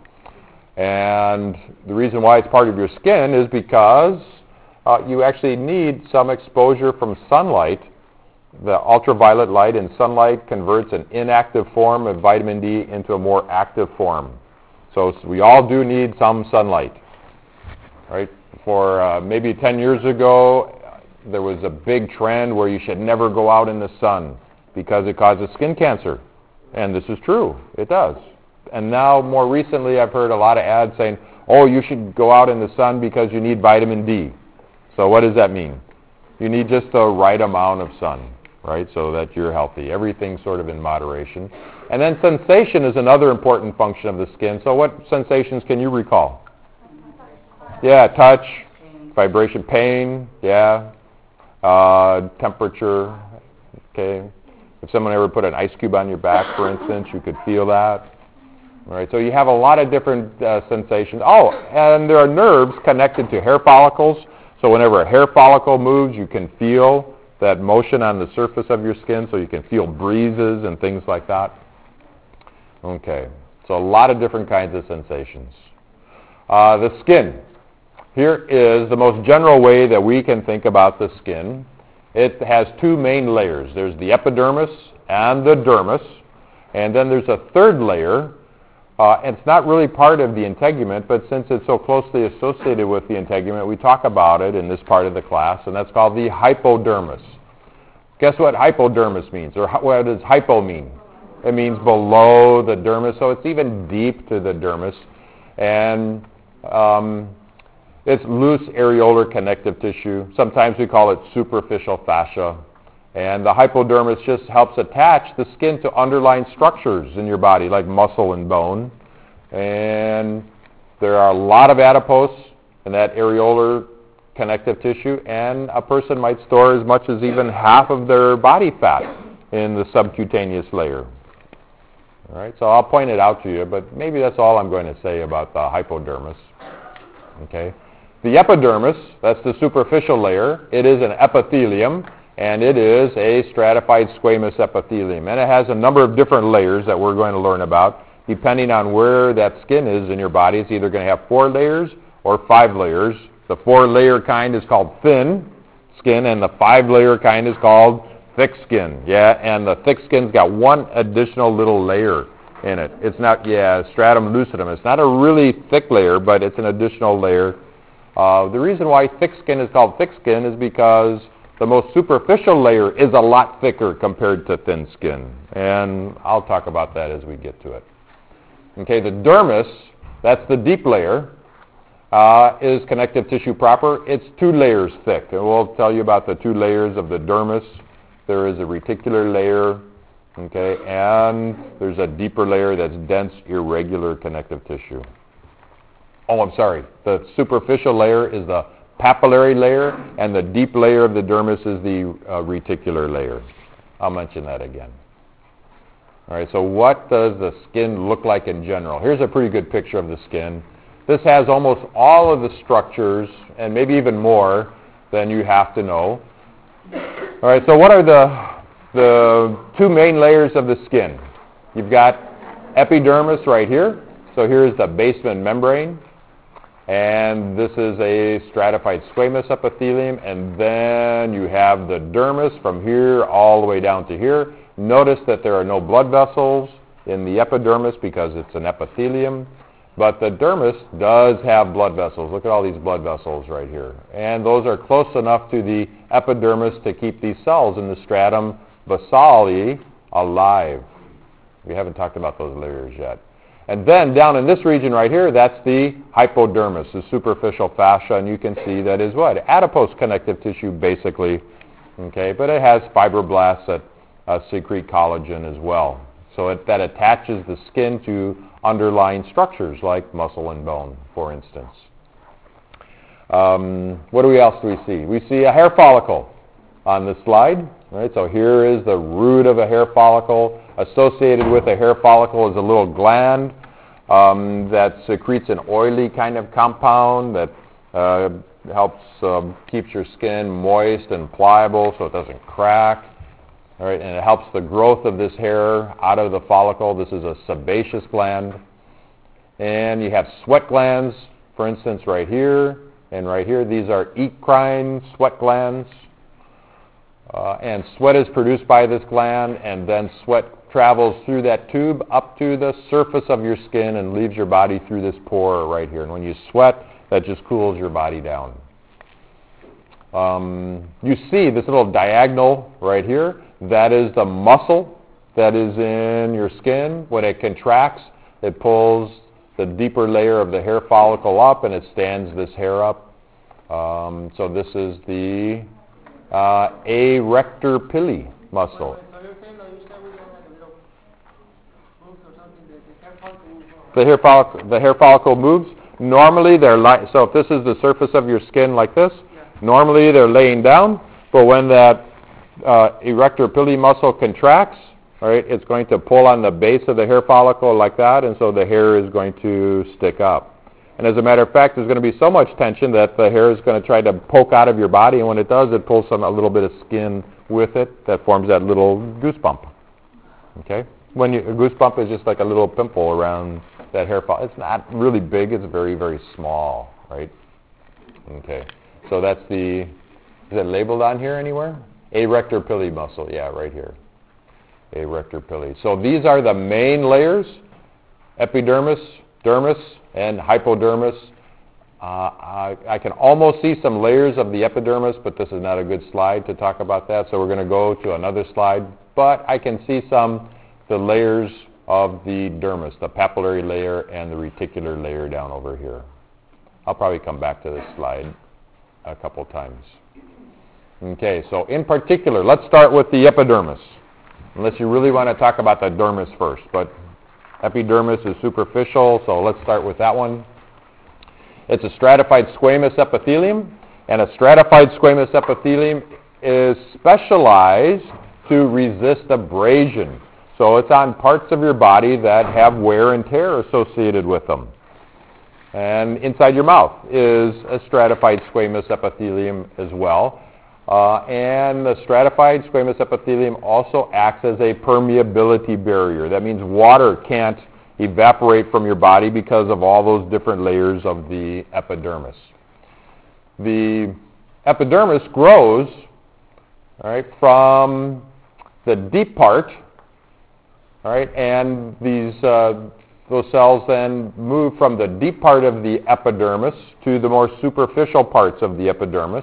And the reason why it's part of your skin is because uh, you actually need some exposure from sunlight. The ultraviolet light in sunlight converts an inactive form of vitamin D into a more active form. So we all do need some sunlight. Right? For uh, maybe ten years ago, there was a big trend where you should never go out in the sun because it causes skin cancer. And this is true. It does. And now, more recently, I've heard a lot of ads saying, oh, you should go out in the sun because you need vitamin D. So what does that mean? You need just the right amount of sun, right, so that you're healthy. Everything's sort of in moderation. And then sensation is another important function of the skin. So what sensations can you recall? Yeah, touch, vibration, pain, yeah, uh, temperature, okay. If someone ever put an ice cube on your back, for instance, you could feel that. All right, so you have a lot of different uh, sensations. Oh, and there are nerves connected to hair follicles. So whenever a hair follicle moves, you can feel that motion on the surface of your skin, so you can feel breezes and things like that. Okay, so a lot of different kinds of sensations. Uh, the skin. Here is the most general way that we can think about the skin. It has two main layers. There's the epidermis and the dermis. And then there's a third layer. Uh, it's not really part of the integument, but since it's so closely associated with the integument, we talk about it in this part of the class, and that's called the hypodermis. Guess what hypodermis means, or what does hypo mean? It means below the dermis, so it's even deep to the dermis. And um, it's loose areolar connective tissue. Sometimes we call it superficial fascia. And the hypodermis just helps attach the skin to underlying structures in your body, like muscle and bone. And there are a lot of adipose in that areolar connective tissue, and a person might store as much as even half of their body fat in the subcutaneous layer. All right, so I'll point it out to you, but maybe that's all I'm going to say about the hypodermis. Okay, the epidermis, that's the superficial layer. It is an epithelium, and it is a stratified squamous epithelium, and it has a number of different layers that we're going to learn about. Depending on where that skin is in your body, it's either going to have four layers or five layers. The four-layer kind is called thin skin, and the five-layer kind is called thick skin. Yeah, and the thick skin's got one additional little layer in it. It's not, yeah, stratum lucidum. It's not a really thick layer, but it's an additional layer. Uh, the reason why thick skin is called thick skin is because the most superficial layer is a lot thicker compared to thin skin. And I'll talk about that as we get to it. Okay, the dermis, that's the deep layer, uh, is connective tissue proper. It's two layers thick. And we'll tell you about the two layers of the dermis. There is a reticular layer, okay, and there's a deeper layer that's dense, irregular connective tissue. Oh, I'm sorry. The superficial layer is the papillary layer, and the deep layer of the dermis is the uh, reticular layer. I'll mention that again. All right, so what does the skin look like in general? Here's a pretty good picture of the skin. This has almost all of the structures, and maybe even more than you have to know. All right, so what are the, the two main layers of the skin? You've got epidermis right here. So here's the basement membrane. And this is a stratified squamous epithelium. And then you have the dermis from here all the way down to here. Notice that there are no blood vessels in the epidermis because it's an epithelium. But the dermis does have blood vessels. Look at all these blood vessels right here. And those are close enough to the epidermis to keep these cells in the stratum basale alive. We haven't talked about those layers yet. And then down in this region right here, that's the hypodermis, the superficial fascia, and you can see that is what? Adipose connective tissue, basically. Okay, but it has fibroblasts that uh, secrete collagen as well. So it, that attaches the skin to underlying structures like muscle and bone, for instance. Um, what do we else do we see? We see a hair follicle on this slide. Right? So here is the root of a hair follicle. Associated with a hair follicle is a little gland um, that secretes an oily kind of compound that uh, helps um, keeps your skin moist and pliable so it doesn't crack. All right, and it helps the growth of this hair out of the follicle. This is a sebaceous gland. And you have sweat glands, for instance, right here and right here. These are eccrine sweat glands. Uh, and sweat is produced by this gland, and then sweat travels through that tube up to the surface of your skin and leaves your body through this pore right here. And when you sweat, that just cools your body down. Um, you see this little diagonal right here. That is the muscle that is in your skin. When it contracts, it pulls the deeper layer of the hair follicle up, and it stands this hair up. Um, so this is the uh, arrector pili muscle. The hair follicle, the hair follicle moves. Normally, they're li- so if this is the surface of your skin like this, normally they're laying down. But when that uh, arrector pili muscle contracts, all right, it's going to pull on the base of the hair follicle like that, and so the hair is going to stick up. And as a matter of fact, there's going to be so much tension that the hair is going to try to poke out of your body, and when it does, it pulls some a little bit of skin with it that forms that little goosebump. Okay? When you, a goosebump is just like a little pimple around that hair follicle. It's not really big. It's very, very small, right? Okay. So that's the, is it labeled on here anywhere? Arrector pili muscle. Yeah, right here. Arrector pili. So these are the main layers, epidermis, dermis, and hypodermis. Uh, I, I can almost see some layers of the epidermis, but this is not a good slide to talk about that, so we're going to go to another slide. But I can see some the layers of the dermis, the papillary layer and the reticular layer down over here. I'll probably come back to this slide a couple times. Okay, so in particular, let's start with the epidermis, unless you really want to talk about the dermis first, but epidermis is superficial, so let's start with that one. It's a stratified squamous epithelium, and a stratified squamous epithelium is specialized to resist abrasion. So it's on parts of your body that have wear and tear associated with them. And inside your mouth is a stratified squamous epithelium as well. Uh, and the stratified squamous epithelium also acts as a permeability barrier. That means water can't evaporate from your body because of all those different layers of the epidermis. The epidermis grows, all right, from the deep part, all right, and these uh, those cells then move from the deep part of the epidermis to the more superficial parts of the epidermis.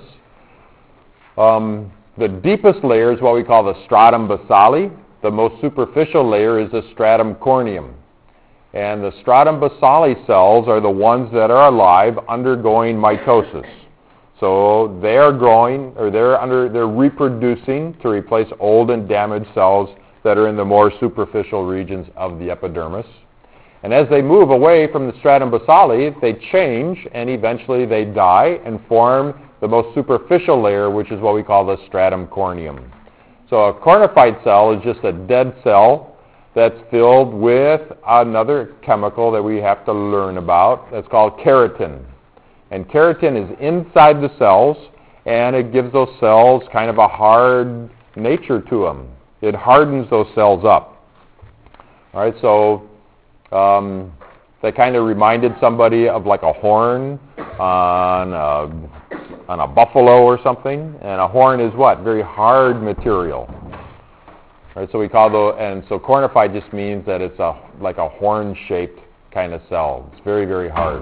Um, the deepest layer is what we call the stratum basale. The most superficial layer is the stratum corneum. And the stratum basale cells are the ones that are alive undergoing mitosis. So they are growing, or they're under, they're reproducing to replace old and damaged cells that are in the more superficial regions of the epidermis. And as they move away from the stratum basale, they change and eventually they die and form the most superficial layer, which is what we call the stratum corneum. So a cornified cell is just a dead cell that's filled with another chemical that we have to learn about. That's called keratin. And keratin is inside the cells, and it gives those cells kind of a hard nature to them. It hardens those cells up. All right, so um, that kind of reminded somebody of like a horn on a, on a buffalo or something. And a horn is what? Very hard material. All right, so we call those, and so cornified just means that it's a like a horn-shaped kind of cell. It's very, very hard.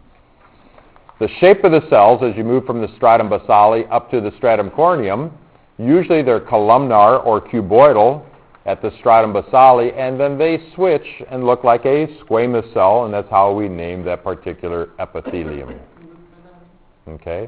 The shape of the cells, as you move from the stratum basale up to the stratum corneum, usually they're columnar or cuboidal at the stratum basale, and then they switch and look like a squamous cell, and that's how we name that particular epithelium. Okay?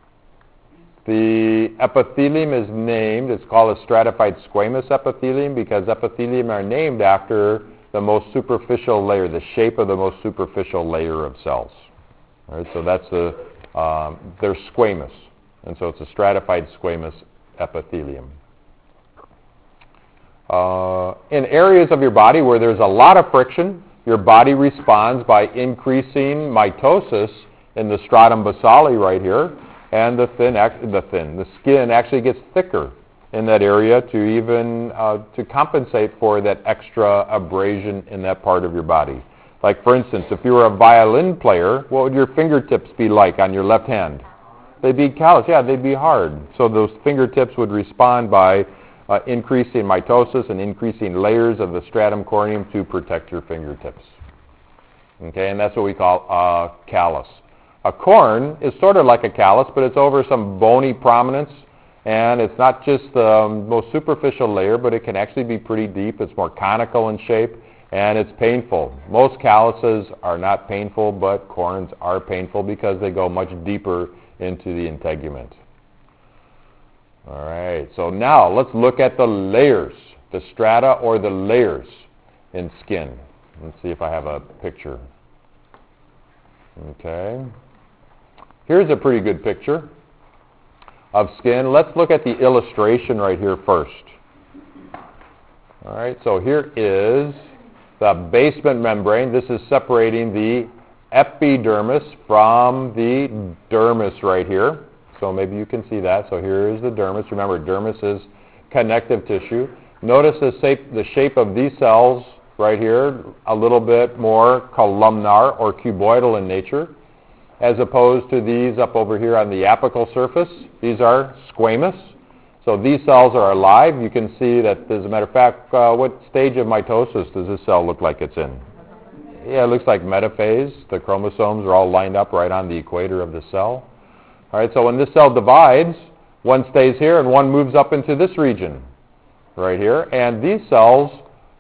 The epithelium is named, it's called a stratified squamous epithelium because epithelium are named after the most superficial layer, the shape of the most superficial layer of cells. All right, so that's the, um, they're squamous, and so it's a stratified squamous epithelium. Uh, in areas of your body where there's a lot of friction, your body responds by increasing mitosis in the stratum basale right here, and the thin, the thin, the skin actually gets thicker in that area to even uh, to compensate for that extra abrasion in that part of your body. Like for instance, if you were a violin player, what would your fingertips be like on your left hand? They'd be callous, yeah, they'd be hard. So those fingertips would respond by uh, increasing mitosis and increasing layers of the stratum corneum to protect your fingertips. Okay, and that's what we call a callus. A corn is sort of like a callus, but it's over some bony prominence, and it's not just the most superficial layer, but it can actually be pretty deep. It's more conical in shape, and it's painful. Most calluses are not painful, but corns are painful because they go much deeper into the integument. All right, so now let's look at the layers, the strata or the layers in skin. Let's see if I have a picture. Okay. Here's a pretty good picture of skin. Let's look at the illustration right here first. All right, so here is the basement membrane. This is separating the epidermis from the dermis right here. So maybe you can see that. So here is the dermis. Remember, dermis is connective tissue. Notice the shape, the shape of these cells right here, a little bit more columnar or cuboidal in nature, as opposed to these up over here on the apical surface. These are squamous. So these cells are alive. You can see that, as a matter of fact, uh, what stage of mitosis does this cell look like it's in? Yeah, it looks like metaphase. The chromosomes are all lined up right on the equator of the cell. All right, so when this cell divides, one stays here and one moves up into this region right here. And these cells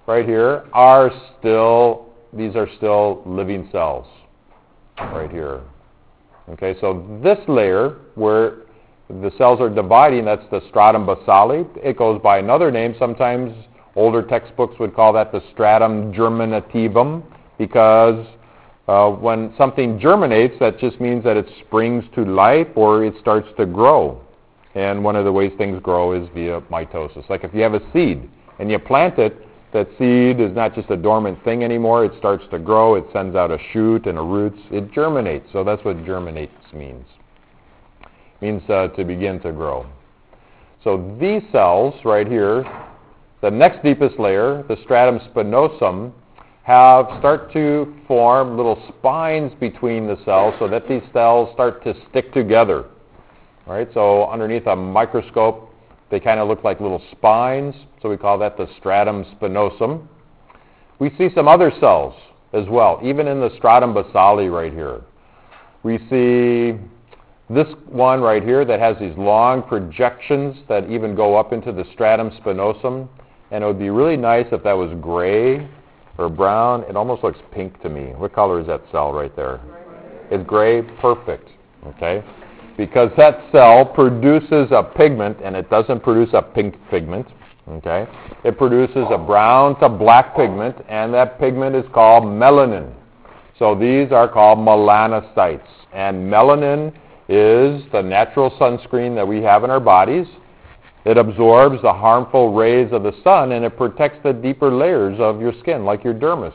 right here are still, these are still living cells right here. Okay, so this layer where the cells are dividing, that's the stratum basale. It goes by another name. Sometimes older textbooks would call that the stratum germinativum, because uh, when something germinates, that just means that it springs to life or it starts to grow. And one of the ways things grow is via mitosis. Like if you have a seed and you plant it, that seed is not just a dormant thing anymore. It starts to grow. It sends out a shoot and a roots. It germinates. So that's what germinates means. It means uh, to begin to grow. So these cells right here, the next deepest layer, the stratum spinosum, have start to form little spines between the cells so that these cells start to stick together. All right, so underneath a microscope, they kind of look like little spines, so we call that the stratum spinosum. We see some other cells as well, even in the stratum basale right here. We see this one right here that has these long projections that even go up into the stratum spinosum, and it would be really nice if that was gray or brown. It almost looks pink to me. What color is that cell right there? It's gray, perfect, okay? Because that cell produces a pigment, and it doesn't produce a pink pigment, okay? It produces a brown to black pigment, and that pigment is called melanin. So these are called melanocytes. And melanin is the natural sunscreen that we have in our bodies. It absorbs the harmful rays of the sun, and it protects the deeper layers of your skin, like your dermis,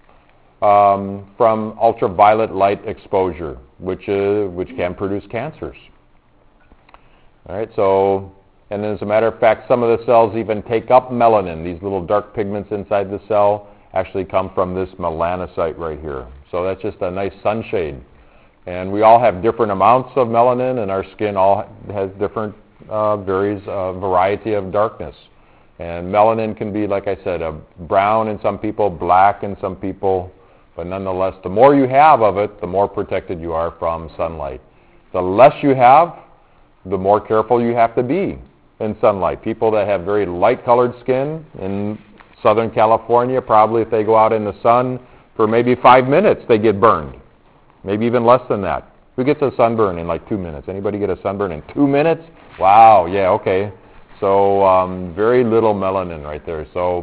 um, from ultraviolet light exposure, which uh, which can produce cancers. All right, so, and as a matter of fact, some of the cells even take up melanin. These little dark pigments inside the cell actually come from this melanocyte right here. So that's just a nice sunshade. And we all have different amounts of melanin, and our skin all has different, uh, varies, uh, variety of darkness. And melanin can be, like I said, a brown in some people, black in some people, but nonetheless, the more you have of it, the more protected you are from sunlight. The less you have, the more careful you have to be in sunlight. People that have very light-colored skin in Southern California, probably if they go out in the sun for maybe five minutes, they get burned. Maybe even less than that. Who gets a sunburn in like two minutes? Anybody get a sunburn in two minutes? Wow, yeah, okay. So um, very little melanin right there. So,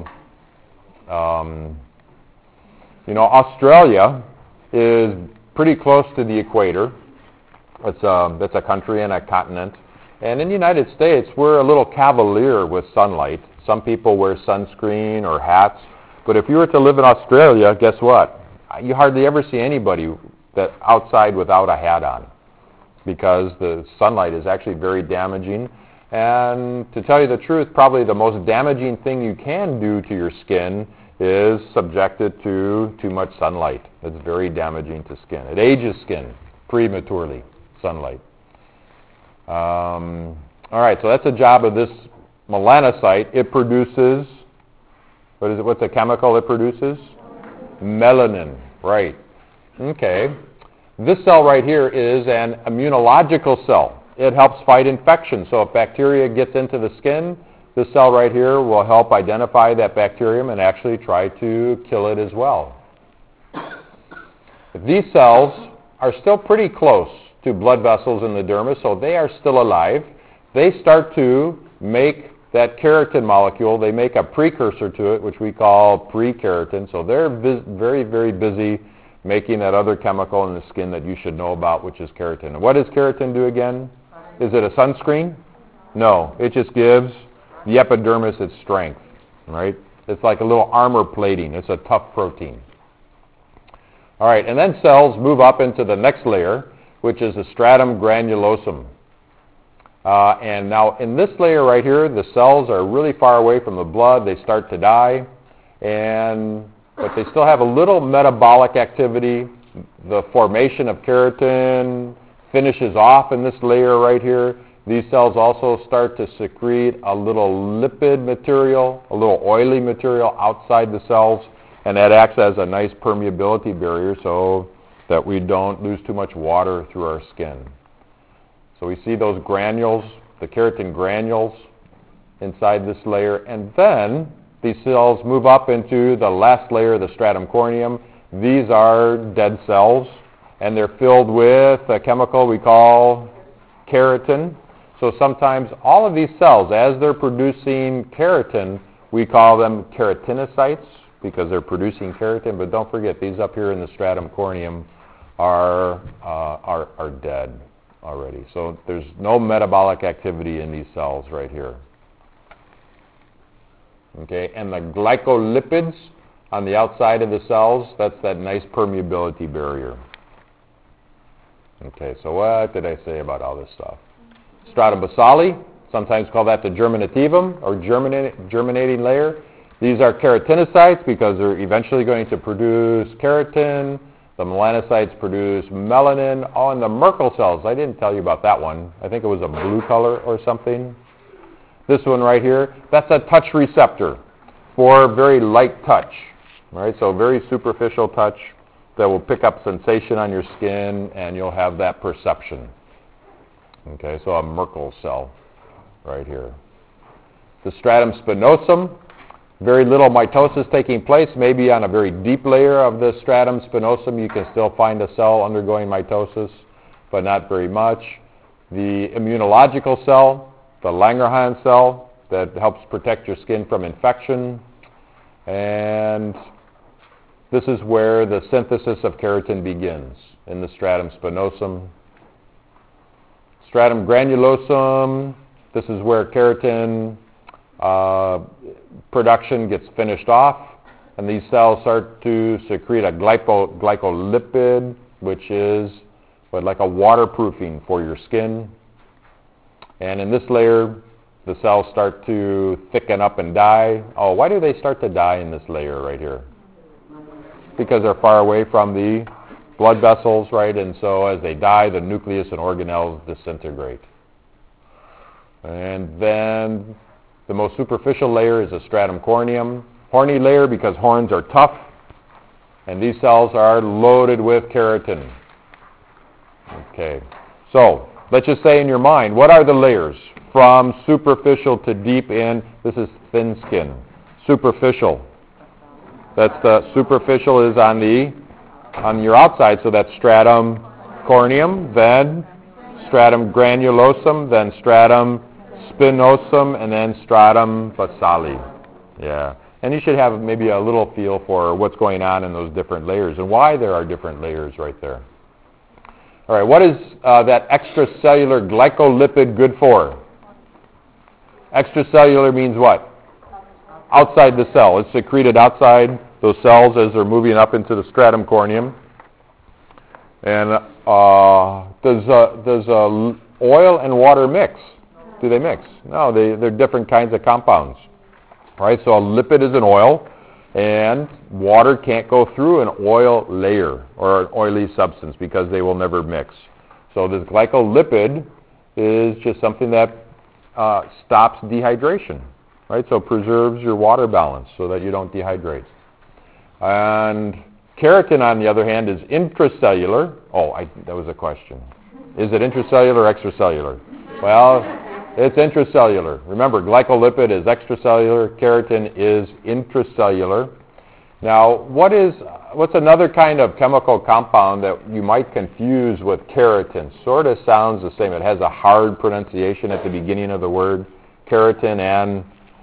um, you know, Australia is pretty close to the equator. It's a, it's a country and a continent. And in the United States, we're a little cavalier with sunlight. Some people wear sunscreen or hats. But if you were to live in Australia, guess what? You hardly ever see anybody that outside without a hat on, because the sunlight is actually very damaging. And to tell you the truth, probably the most damaging thing you can do to your skin is subject it to too much sunlight. It's very damaging to skin. It ages skin prematurely, sunlight. Um, all right, so that's the job of this melanocyte. It produces, what is it, what's the chemical it produces? Melanin, right. Okay. This cell right here is an immunological cell. It helps fight infection. So if bacteria gets into the skin, this cell right here will help identify that bacterium and actually try to kill it as well. These cells are still pretty close to blood vessels in the dermis, so they are still alive. They start to make that keratin molecule. They make a precursor to it, which we call prekeratin. So they're vis- very, very busy making that other chemical in the skin that you should know about, which is keratin. And what does keratin do again? Is it a sunscreen? No. It just gives the epidermis its strength, right? It's like a little armor plating. It's a tough protein. All right, and then cells move up into the next layer, which is the stratum granulosum. Uh, and now in this layer right here, the cells are really far away from the blood. They start to die, and but they still have a little metabolic activity. The formation of keratin finishes off in this layer right here. These cells also start to secrete a little lipid material, a little oily material outside the cells, and that acts as a nice permeability barrier so that we don't lose too much water through our skin. So we see those granules, the keratin granules inside this layer, and then these cells move up into the last layer, the stratum corneum. These are dead cells, and they're filled with a chemical we call keratin. So sometimes all of these cells, as they're producing keratin, we call them keratinocytes because they're producing keratin. But don't forget, these up here in the stratum corneum are, uh, are, are dead already. So there's no metabolic activity in these cells right here. Okay, and the glycolipids on the outside of the cells, that's that nice permeability barrier. Okay, so what did I say about all this stuff? Stratum basale, sometimes call that the germinativum or germinate, germinating layer. These are keratinocytes because they're eventually going to produce keratin. The melanocytes produce melanin. Oh, and the Merkel cells, I didn't tell you about that one. I think it was a blue color or something. This one right here, that's a touch receptor for very light touch. Right? So very superficial touch that will pick up sensation on your skin, and you'll have that perception. Okay, so a Merkel cell right here. The stratum spinosum, very little mitosis taking place. Maybe on a very deep layer of the stratum spinosum you can still find a cell undergoing mitosis, but not very much. The immunological cell, the Langerhans cell that helps protect your skin from infection. And this is where the synthesis of keratin begins, in the stratum spinosum. Stratum granulosum, this is where keratin uh, production gets finished off, and these cells start to secrete a glyco, glycolipid, which is what, like a waterproofing for your skin. And in this layer, the cells start to thicken up and die. Oh, why do they start to die in this layer right here? Because they're far away from the blood vessels, right? And so as they die, the nucleus and organelles disintegrate. And then the most superficial layer is the stratum corneum. Horny layer because horns are tough, and these cells are loaded with keratin. Okay, so let's just say in your mind, what are the layers from superficial to deep in? This is thin skin. Superficial. That's the superficial is on the on your outside, so that's stratum corneum, then stratum granulosum, then stratum spinosum, and then stratum basale. Yeah, and you should have maybe a little feel for what's going on in those different layers and why there are different layers right there. All right, what is uh, that extracellular glycolipid good for? Extracellular means what? Outside the cell. It's secreted outside those cells as they're moving up into the stratum corneum. And uh, does uh, does uh, oil and water mix? Do they mix? No, they, they're different kinds of compounds. All right, so a lipid is an oil, and water can't go through an oil layer or an oily substance because they will never mix. So this glycolipid is just something that uh, stops dehydration, right? So preserves your water balance so that you don't dehydrate. And keratin, on the other hand, is intracellular. Oh, I, that was a question. Is it intracellular or extracellular? Well, it's intracellular. Remember, glycolipid is extracellular, keratin is intracellular. Now, what is what's another kind of chemical compound that you might confuse with keratin? Sort of sounds the same. It has a hard pronunciation at the beginning of the word, keratin and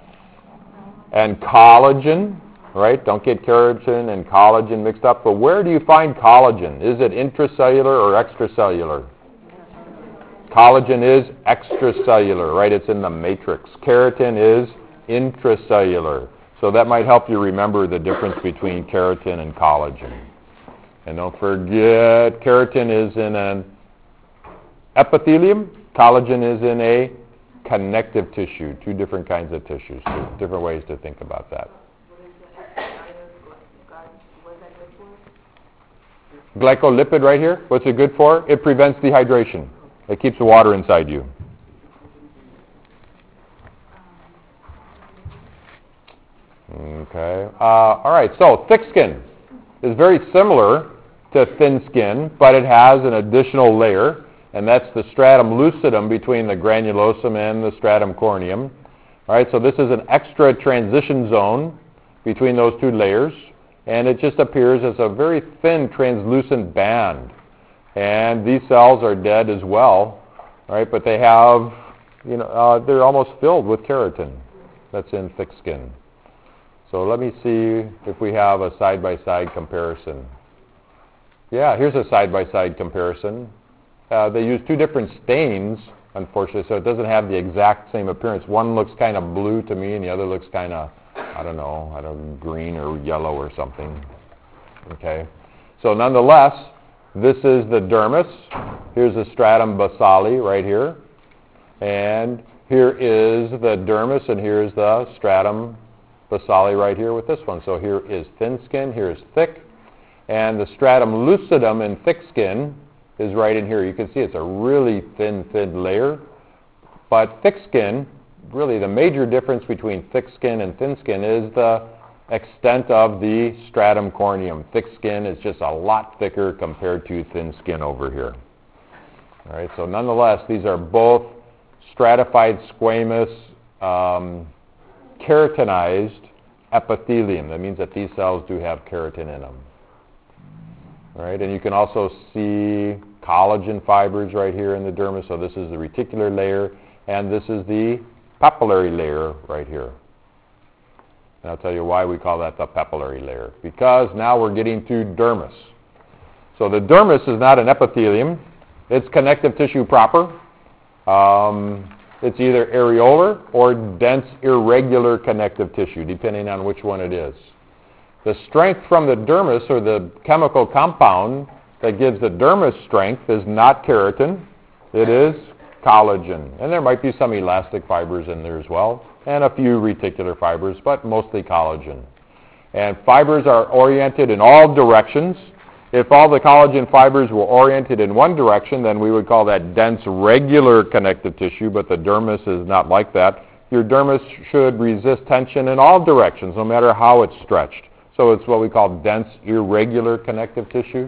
and collagen, right? Don't get keratin and collagen mixed up. But where do you find collagen? Is it intracellular or extracellular? Collagen is extracellular, right? It's in the matrix. Keratin is intracellular. So that might help you remember the difference between keratin and collagen. And don't forget, keratin is in an epithelium. Collagen is in a connective tissue. Two different kinds of tissues. Two different ways to think about that. Glycolipid right here, what's it good for? It prevents dehydration. It keeps the water inside you. Okay. Uh, all right. So thick skin is very similar to thin skin, but it has an additional layer, and that's the stratum lucidum between the granulosum and the stratum corneum. All right, so this is an extra transition zone between those two layers, and it just appears as a very thin translucent band. And these cells are dead as well, right? But they have, you know, uh, they're almost filled with keratin that's in thick skin. So let me see if we have a side-by-side comparison. Yeah, here's a side-by-side comparison. Uh, they use two different stains, unfortunately, so it doesn't have the exact same appearance. One looks kind of blue to me, and the other looks kind of, I don't know, I don't know, green or yellow or something. Okay, so nonetheless, this is the dermis. Here's the stratum basale right here, and here is the dermis, and here's the stratum basale right here with this one. So here is thin skin, here is thick, and the stratum lucidum in thick skin is right in here. You can see it's a really thin, thin layer. But thick skin, really the major difference between thick skin and thin skin is the extent of the stratum corneum. Thick skin is just a lot thicker compared to thin skin over here. All right, so nonetheless, these are both stratified squamous, um, keratinized epithelium. That means that these cells do have keratin in them. All right, and you can also see collagen fibers right here in the dermis. So this is the reticular layer, and this is the papillary layer right here. And I'll tell you why we call that the papillary layer. Because now we're getting to dermis. So the dermis is not an epithelium. It's connective tissue proper. Um, it's either areolar or dense irregular connective tissue, depending on which one it is. The strength from the dermis, or the chemical compound that gives the dermis strength, is not keratin. It is collagen. And there might be some elastic fibers in there as well, and a few reticular fibers, but mostly collagen. And fibers are oriented in all directions. If all the collagen fibers were oriented in one direction, then we would call that dense regular connective tissue, but the dermis is not like that. Your dermis should resist tension in all directions, no matter how it's stretched. So it's what we call dense irregular connective tissue.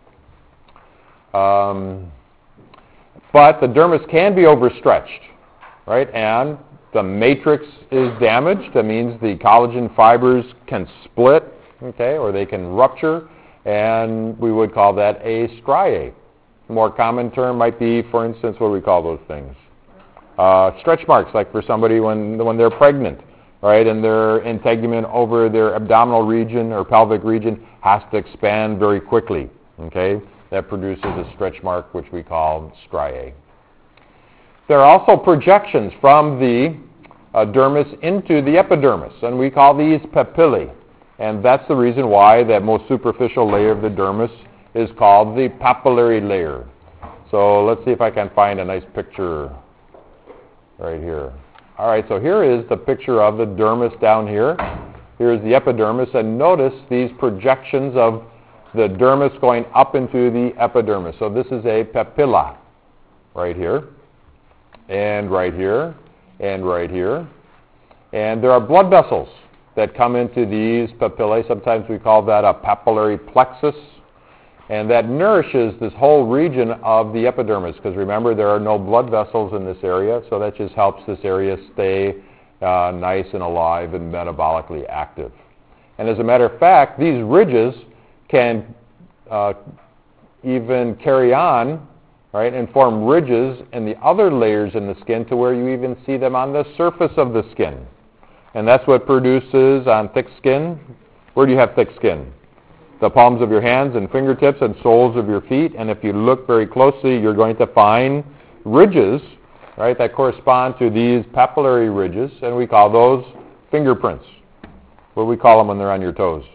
Um, but the dermis can be overstretched, right? And the matrix is damaged. That means the collagen fibers can split, okay, or they can rupture, and we would call that a striae. A more common term might be, for instance, what do we call those things? Uh, stretch marks, like for somebody when, when they're pregnant. Right, and their integument over their abdominal region or pelvic region has to expand very quickly. Okay, that produces a stretch mark, which we call striae. There are also projections from the uh, dermis into the epidermis, and we call these papillae. And that's the reason why that most superficial layer of the dermis is called the papillary layer. So let's see if I can find a nice picture right here. All right, so here is the picture of the dermis down here. Here's the epidermis, and notice these projections of the dermis going up into the epidermis. So this is a papilla right here, and right here, and right here. And there are blood vessels that come into these papillae. Sometimes we call that a papillary plexus. And that nourishes this whole region of the epidermis, because remember, there are no blood vessels in this area, so that just helps this area stay uh, nice and alive and metabolically active. And as a matter of fact, these ridges can uh, even carry on, right, and form ridges in the other layers in the skin to where you even see them on the surface of the skin. And that's what produces on thick skin. Where do you have thick skin? The palms of your hands and fingertips and soles of your feet. And if you look very closely, you're going to find ridges, right, that correspond to these papillary ridges, and we call those fingerprints. What do we call them when they're on your toes?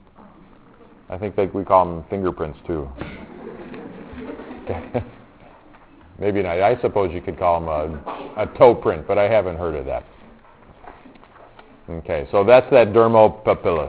I think that we call them fingerprints too. Maybe not. I suppose you could call them a, a toe print, but I haven't heard of that. Okay, so that's that dermal papilla.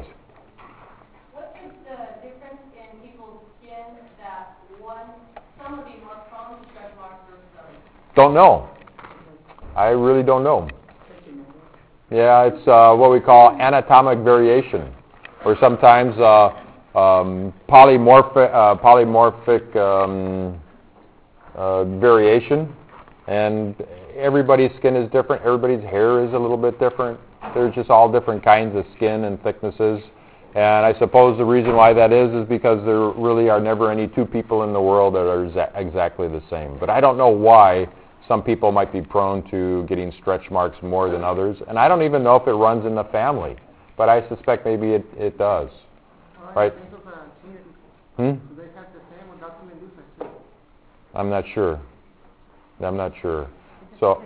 Don't know. I really don't know. Yeah, it's uh, what we call anatomic variation, or sometimes uh, um, polymorphic, uh, polymorphic um, uh, variation. And everybody's skin is different. Everybody's hair is a little bit different. There's just all different kinds of skin and thicknesses. And I suppose the reason why that is is because there really are never any two people in the world that are exa- exactly the same. But I don't know why some people might be prone to getting stretch marks more than others. And I don't even know if it runs in the family. But I suspect maybe it, it does. Right? Hmm? I'm not sure. I'm not sure. So,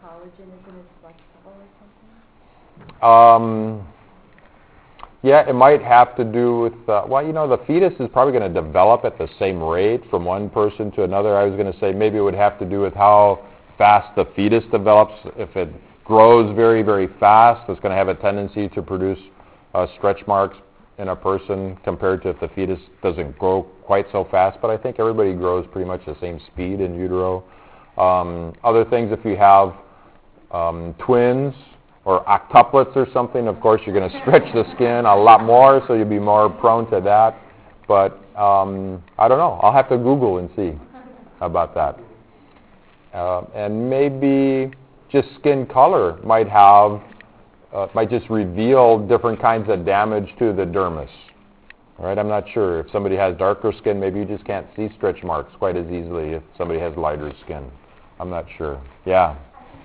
um, yeah, it might have to do with, uh, well, you know, the fetus is probably going to develop at the same rate from one person to another. I was going to say maybe it would have to do with how fast the fetus develops. If it grows very, very fast, it's going to have a tendency to produce uh, stretch marks in a person compared to if the fetus doesn't grow quite so fast. But I think everybody grows pretty much the same speed in utero. Um, other things, if you have um, twins or octuplets or something, of course, you're going to stretch the skin a lot more, so you'll be more prone to that. But um, I don't know. I'll have to Google and see about that. Uh, and maybe just skin color might have, uh, might just reveal different kinds of damage to the dermis. All right, I'm not sure. If somebody has darker skin, maybe you just can't see stretch marks quite as easily if somebody has lighter skin. I'm not sure. Yeah.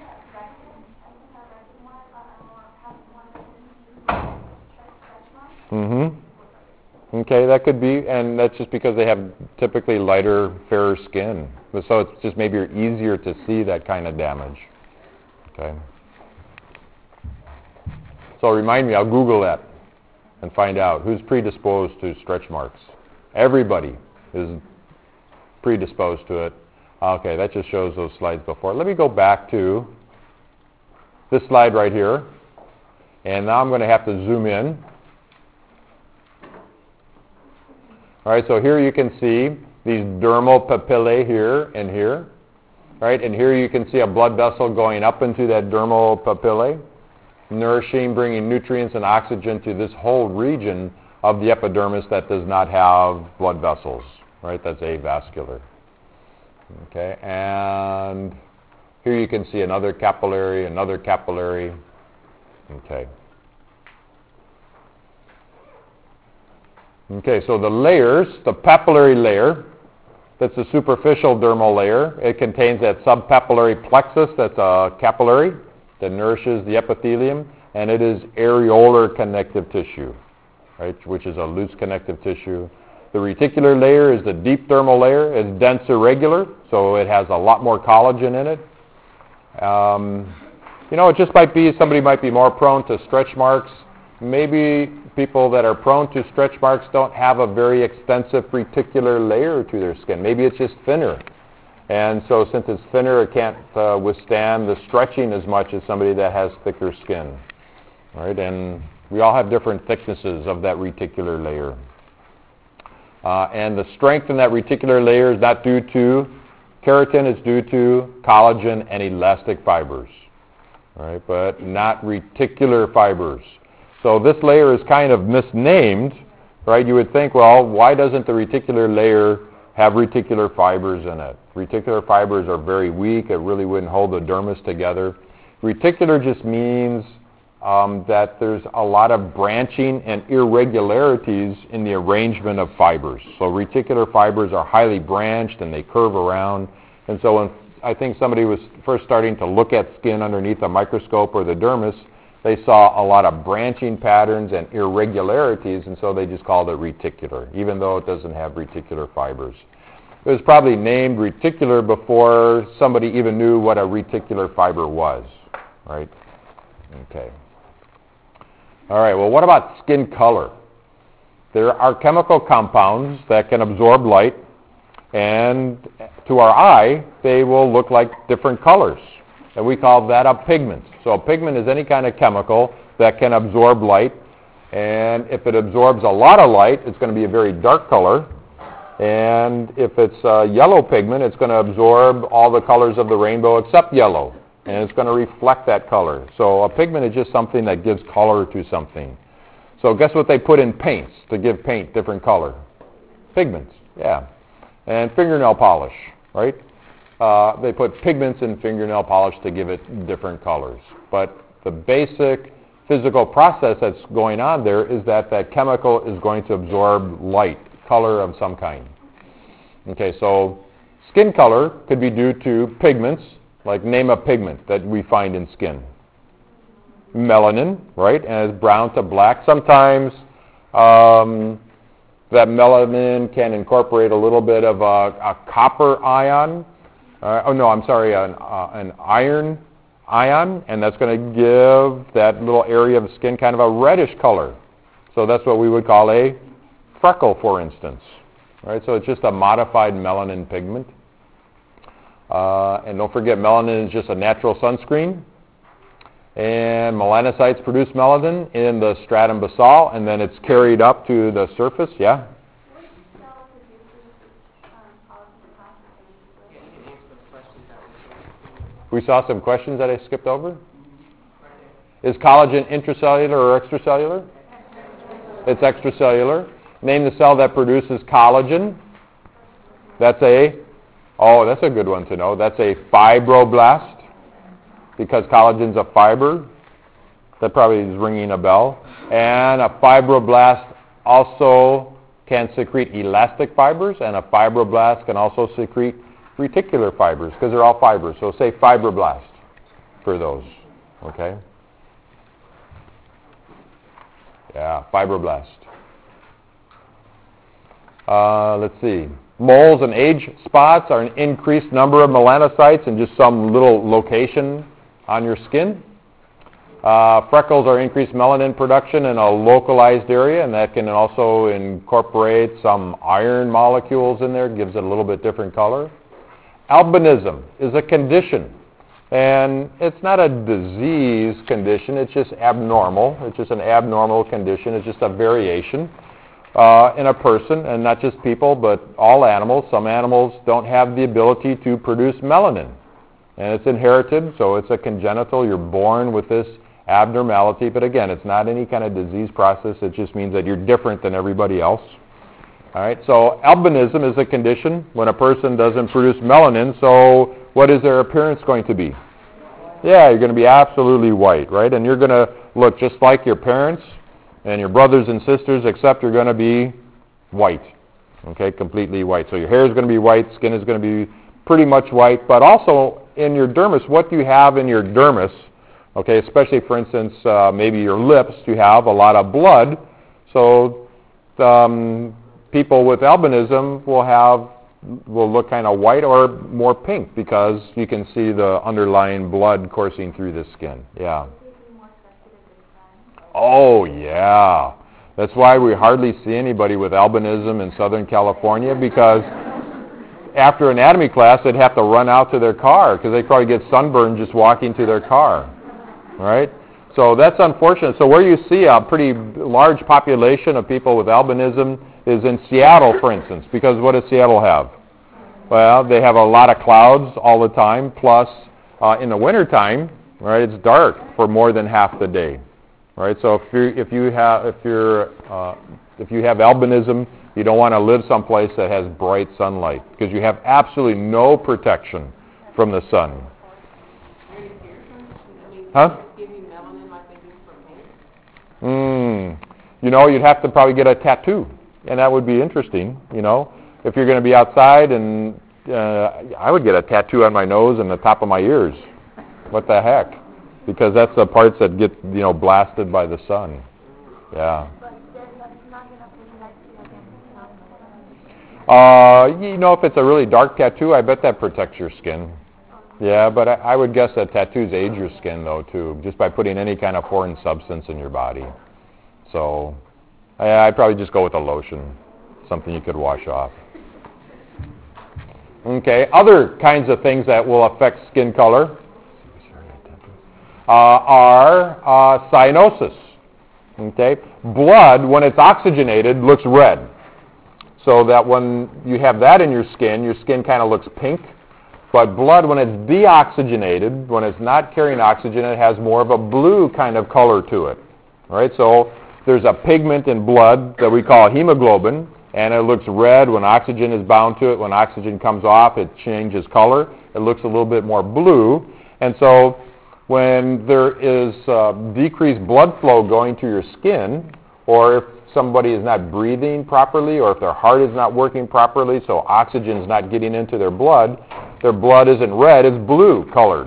Mm-hmm. Okay, that could be, and that's just because they have typically lighter, fairer skin. So it's just maybe easier to see that kind of damage. Okay. So remind me, I'll Google that and find out who's predisposed to stretch marks. Everybody is predisposed to it. Okay, that just shows those slides before. Let me go back to this slide right here. And now I'm going to have to zoom in. All right, so here you can see these dermal papillae here and here. Right, and here you can see a blood vessel going up into that dermal papillae, nourishing, bringing nutrients and oxygen to this whole region of the epidermis that does not have blood vessels. Right, that's avascular. Okay, and here you can see another capillary, another capillary. Okay. Okay, so the layers, the papillary layer, that's a superficial dermal layer. It contains that subpapillary plexus, that's a capillary that nourishes the epithelium, and it is areolar connective tissue, right, which is a loose connective tissue. The reticular layer is the deep dermal layer. It's dense irregular, so it has a lot more collagen in it. Um, you know, it just might be somebody might be more prone to stretch marks. Maybe people that are prone to stretch marks don't have a very extensive reticular layer to their skin. Maybe it's just thinner. And so since it's thinner, it can't uh, withstand the stretching as much as somebody that has thicker skin. All right, and we all have different thicknesses of that reticular layer. Uh, and the strength in that reticular layer is not due to keratin, it's due to collagen and elastic fibers. All right, but not reticular fibers. So this layer is kind of misnamed, right? You would think, well, why doesn't the reticular layer have reticular fibers in it? Reticular fibers are very weak. It really wouldn't hold the dermis together. Reticular just means um, that there's a lot of branching and irregularities in the arrangement of fibers. So reticular fibers are highly branched and they curve around. And so when I think somebody was first starting to look at skin underneath a microscope or the dermis, they saw a lot of branching patterns and irregularities, and so they just called it reticular, even though it doesn't have reticular fibers. It was probably named reticular before somebody even knew what a reticular fiber was, right? Okay. All right, well, what about skin color? There are chemical compounds that can absorb light, and to our eye, they will look like different colors. And we call that a pigment. So a pigment is any kind of chemical that can absorb light. And if it absorbs a lot of light, it's going to be a very dark color. And if it's a yellow pigment, it's going to absorb all the colors of the rainbow except yellow. And it's going to reflect that color. So a pigment is just something that gives color to something. So guess what they put in paints to give paint different color? Pigments, yeah. And fingernail polish, right? uh, they put pigments in fingernail polish to give it different colors. But the basic physical process that's going on there is that that chemical is going to absorb light, color of some kind. Okay, so skin color could be due to pigments, like name a pigment that we find in skin. Melanin, right, and it's brown to black. Sometimes um, that melanin can incorporate a little bit of a, a copper ion. Uh, oh no, I'm sorry, an, uh, an iron ion, and that's going to give that little area of skin kind of a reddish color. So that's what we would call a freckle, for instance. Right, so it's just a modified melanin pigment. Uh, and don't forget, melanin is just a natural sunscreen. And melanocytes produce melanin in the stratum basal, and then it's carried up to the surface. Yeah? Which cell produces um, collagen collagen? We saw some questions that I skipped over. Is collagen intracellular or extracellular? It's extracellular. Name the cell that produces collagen. That's a, oh, that's a good one to know. That's a fibroblast, because collagen's a fiber. That probably is ringing a bell. And a fibroblast also can secrete elastic fibers, and a fibroblast can also secrete reticular fibers, because they're all fibers. So say fibroblast for those, okay? Yeah, fibroblast. Uh, let's see. Moles and age spots are an increased number of melanocytes in just some little location on your skin. Uh, freckles are increased melanin production in a localized area, and that can also incorporate some iron molecules in there, gives it a little bit different color. Albinism is a condition, and it's not a disease condition, it's just abnormal. It's just an abnormal condition, it's just a variation uh, in a person, and not just people, but all animals. Some animals don't have the ability to produce melanin, and it's inherited, so it's a congenital. You're born with this abnormality, but again, it's not any kind of disease process. It just means that you're different than everybody else. All right, so albinism is a condition when a person doesn't produce melanin. So what is their appearance going to be? Yeah, you're going to be absolutely white, right? And you're going to look just like your parents and your brothers and sisters, except you're going to be white, okay, completely white. So your hair is going to be white, skin is going to be pretty much white, but also in your dermis, what do you have in your dermis? Okay, especially, for instance, uh, maybe your lips, you have a lot of blood. So um, people with albinism will have will look kind of white or more pink, because you can see the underlying blood coursing through the skin. Yeah. Oh, yeah. That's why we hardly see anybody with albinism in Southern California, because after anatomy class, they'd have to run out to their car because they'd probably get sunburned just walking to their car. Right? So that's unfortunate. So where you see a pretty large population of people with albinism is in Seattle, for instance, because what does Seattle have? Well, they have a lot of clouds all the time, plus uh, in the wintertime, right, it's dark for more than half the day. Right? So if you if you have if you're uh, if you have albinism, you don't want to live someplace that has bright sunlight, because you have absolutely no protection from the sun. Huh? Mm, you know, you'd have to probably get a tattoo, and that would be interesting, you know. If you're going to be outside, and uh, I would get a tattoo on my nose and the top of my ears. What the heck? Because that's the parts that get, you know, blasted by the sun. Yeah. Uh, you know, if it's a really dark tattoo, I bet that protects your skin. Yeah, but I, I would guess that tattoos age your skin, though, too, just by putting any kind of foreign substance in your body. So I, I'd probably just go with a lotion, something you could wash off. Okay, other kinds of things that will affect skin color uh, are uh, cyanosis. Okay, blood, when it's oxygenated, looks red. So that when you have that in your skin, your skin kind of looks pink. But blood, when it's deoxygenated, when it's not carrying oxygen, it has more of a blue kind of color to it. Right? So there's a pigment in blood that we call hemoglobin, and it looks red when oxygen is bound to it. When oxygen comes off, it changes color. It looks a little bit more blue. And so when there is uh, decreased blood flow going to your skin, or if somebody is not breathing properly, or if their heart is not working properly, so oxygen is not getting into their blood, their blood isn't red, it's blue colored.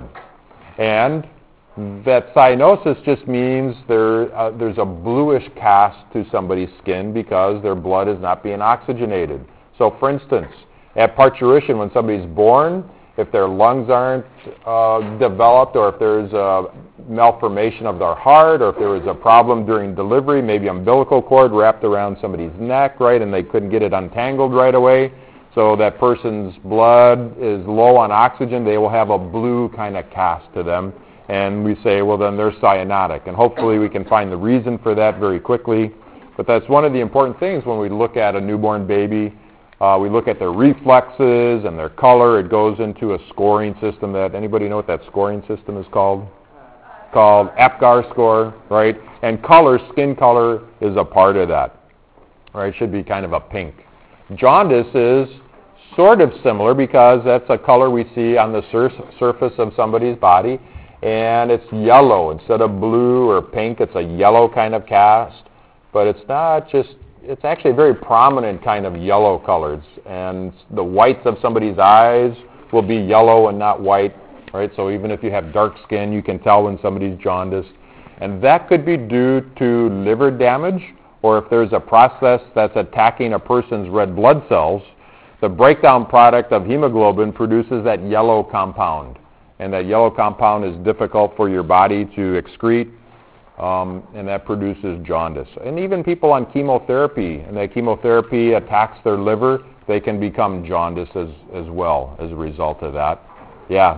And that cyanosis just means there, uh, there's a bluish cast to somebody's skin because their blood is not being oxygenated. So for instance, at parturition, when somebody's born, if their lungs aren't uh, developed, or if there's a malformation of their heart, or if there was a problem during delivery, maybe umbilical cord wrapped around somebody's neck, right, and they couldn't get it untangled right away, so that person's blood is low on oxygen, they will have a blue kind of cast to them. And we say, well, then they're cyanotic. And hopefully we can find the reason for that very quickly. But that's one of the important things when we look at a newborn baby. Uh, we look at their reflexes and their color. It goes into a scoring system. That anybody know what that scoring system is called? Called APGAR score, right? And color, skin color, is a part of that. Right? It should be kind of a pink. Jaundice is sort of similar because that's a color we see on the sur- surface of somebody's body. And it's yellow. Instead of blue or pink, it's a yellow kind of cast. But it's not just, it's actually a very prominent kind of yellow colors. And the whites of somebody's eyes will be yellow and not white, right? So even if you have dark skin, you can tell when somebody's jaundiced. And that could be due to liver damage, or if there's a process that's attacking a person's red blood cells, the breakdown product of hemoglobin produces that yellow compound. And that yellow compound is difficult for your body to excrete, um, and that produces jaundice. And even people on chemotherapy, and that chemotherapy attacks their liver, they can become jaundiced as, as well as a result of that. Yeah.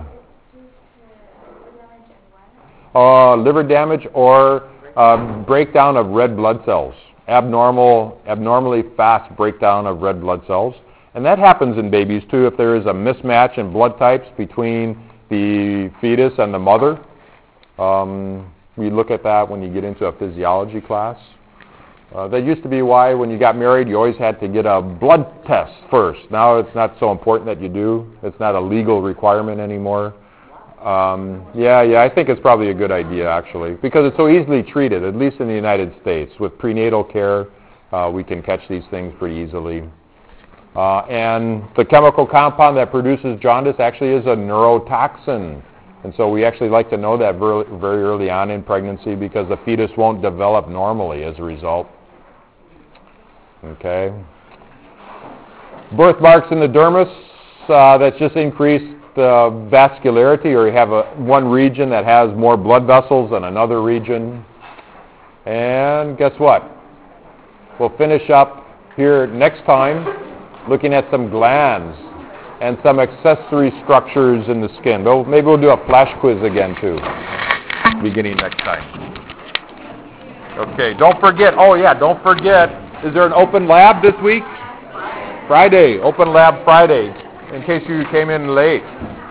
Uh, liver damage or uh, breakdown of red blood cells. Abnormal, abnormally fast breakdown of red blood cells. And that happens in babies too if there is a mismatch in blood types between the fetus and the mother. Um, we look at that when you get into a physiology class. Uh, that used to be why when you got married you always had to get a blood test first. Now it's not so important that you do. It's not a legal requirement anymore. Um, yeah, yeah, I think it's probably a good idea actually because it's so easily treated, at least in the United States. With prenatal care, uh, we can catch these things pretty easily. Uh, and the chemical compound that produces jaundice actually is a neurotoxin. And so we actually like to know that very, very early on in pregnancy because the fetus won't develop normally as a result. Okay. Birthmarks in the dermis, uh, that's just increased uh, vascularity, or you have a, one region that has more blood vessels than another region. And guess what? We'll finish up here next time looking at some glands and some accessory structures in the skin. Well, maybe we'll do a flash quiz again too, beginning next time. Okay, don't forget, oh yeah, don't forget, is there an open lab this week? Friday, open lab Friday, in case you came in late.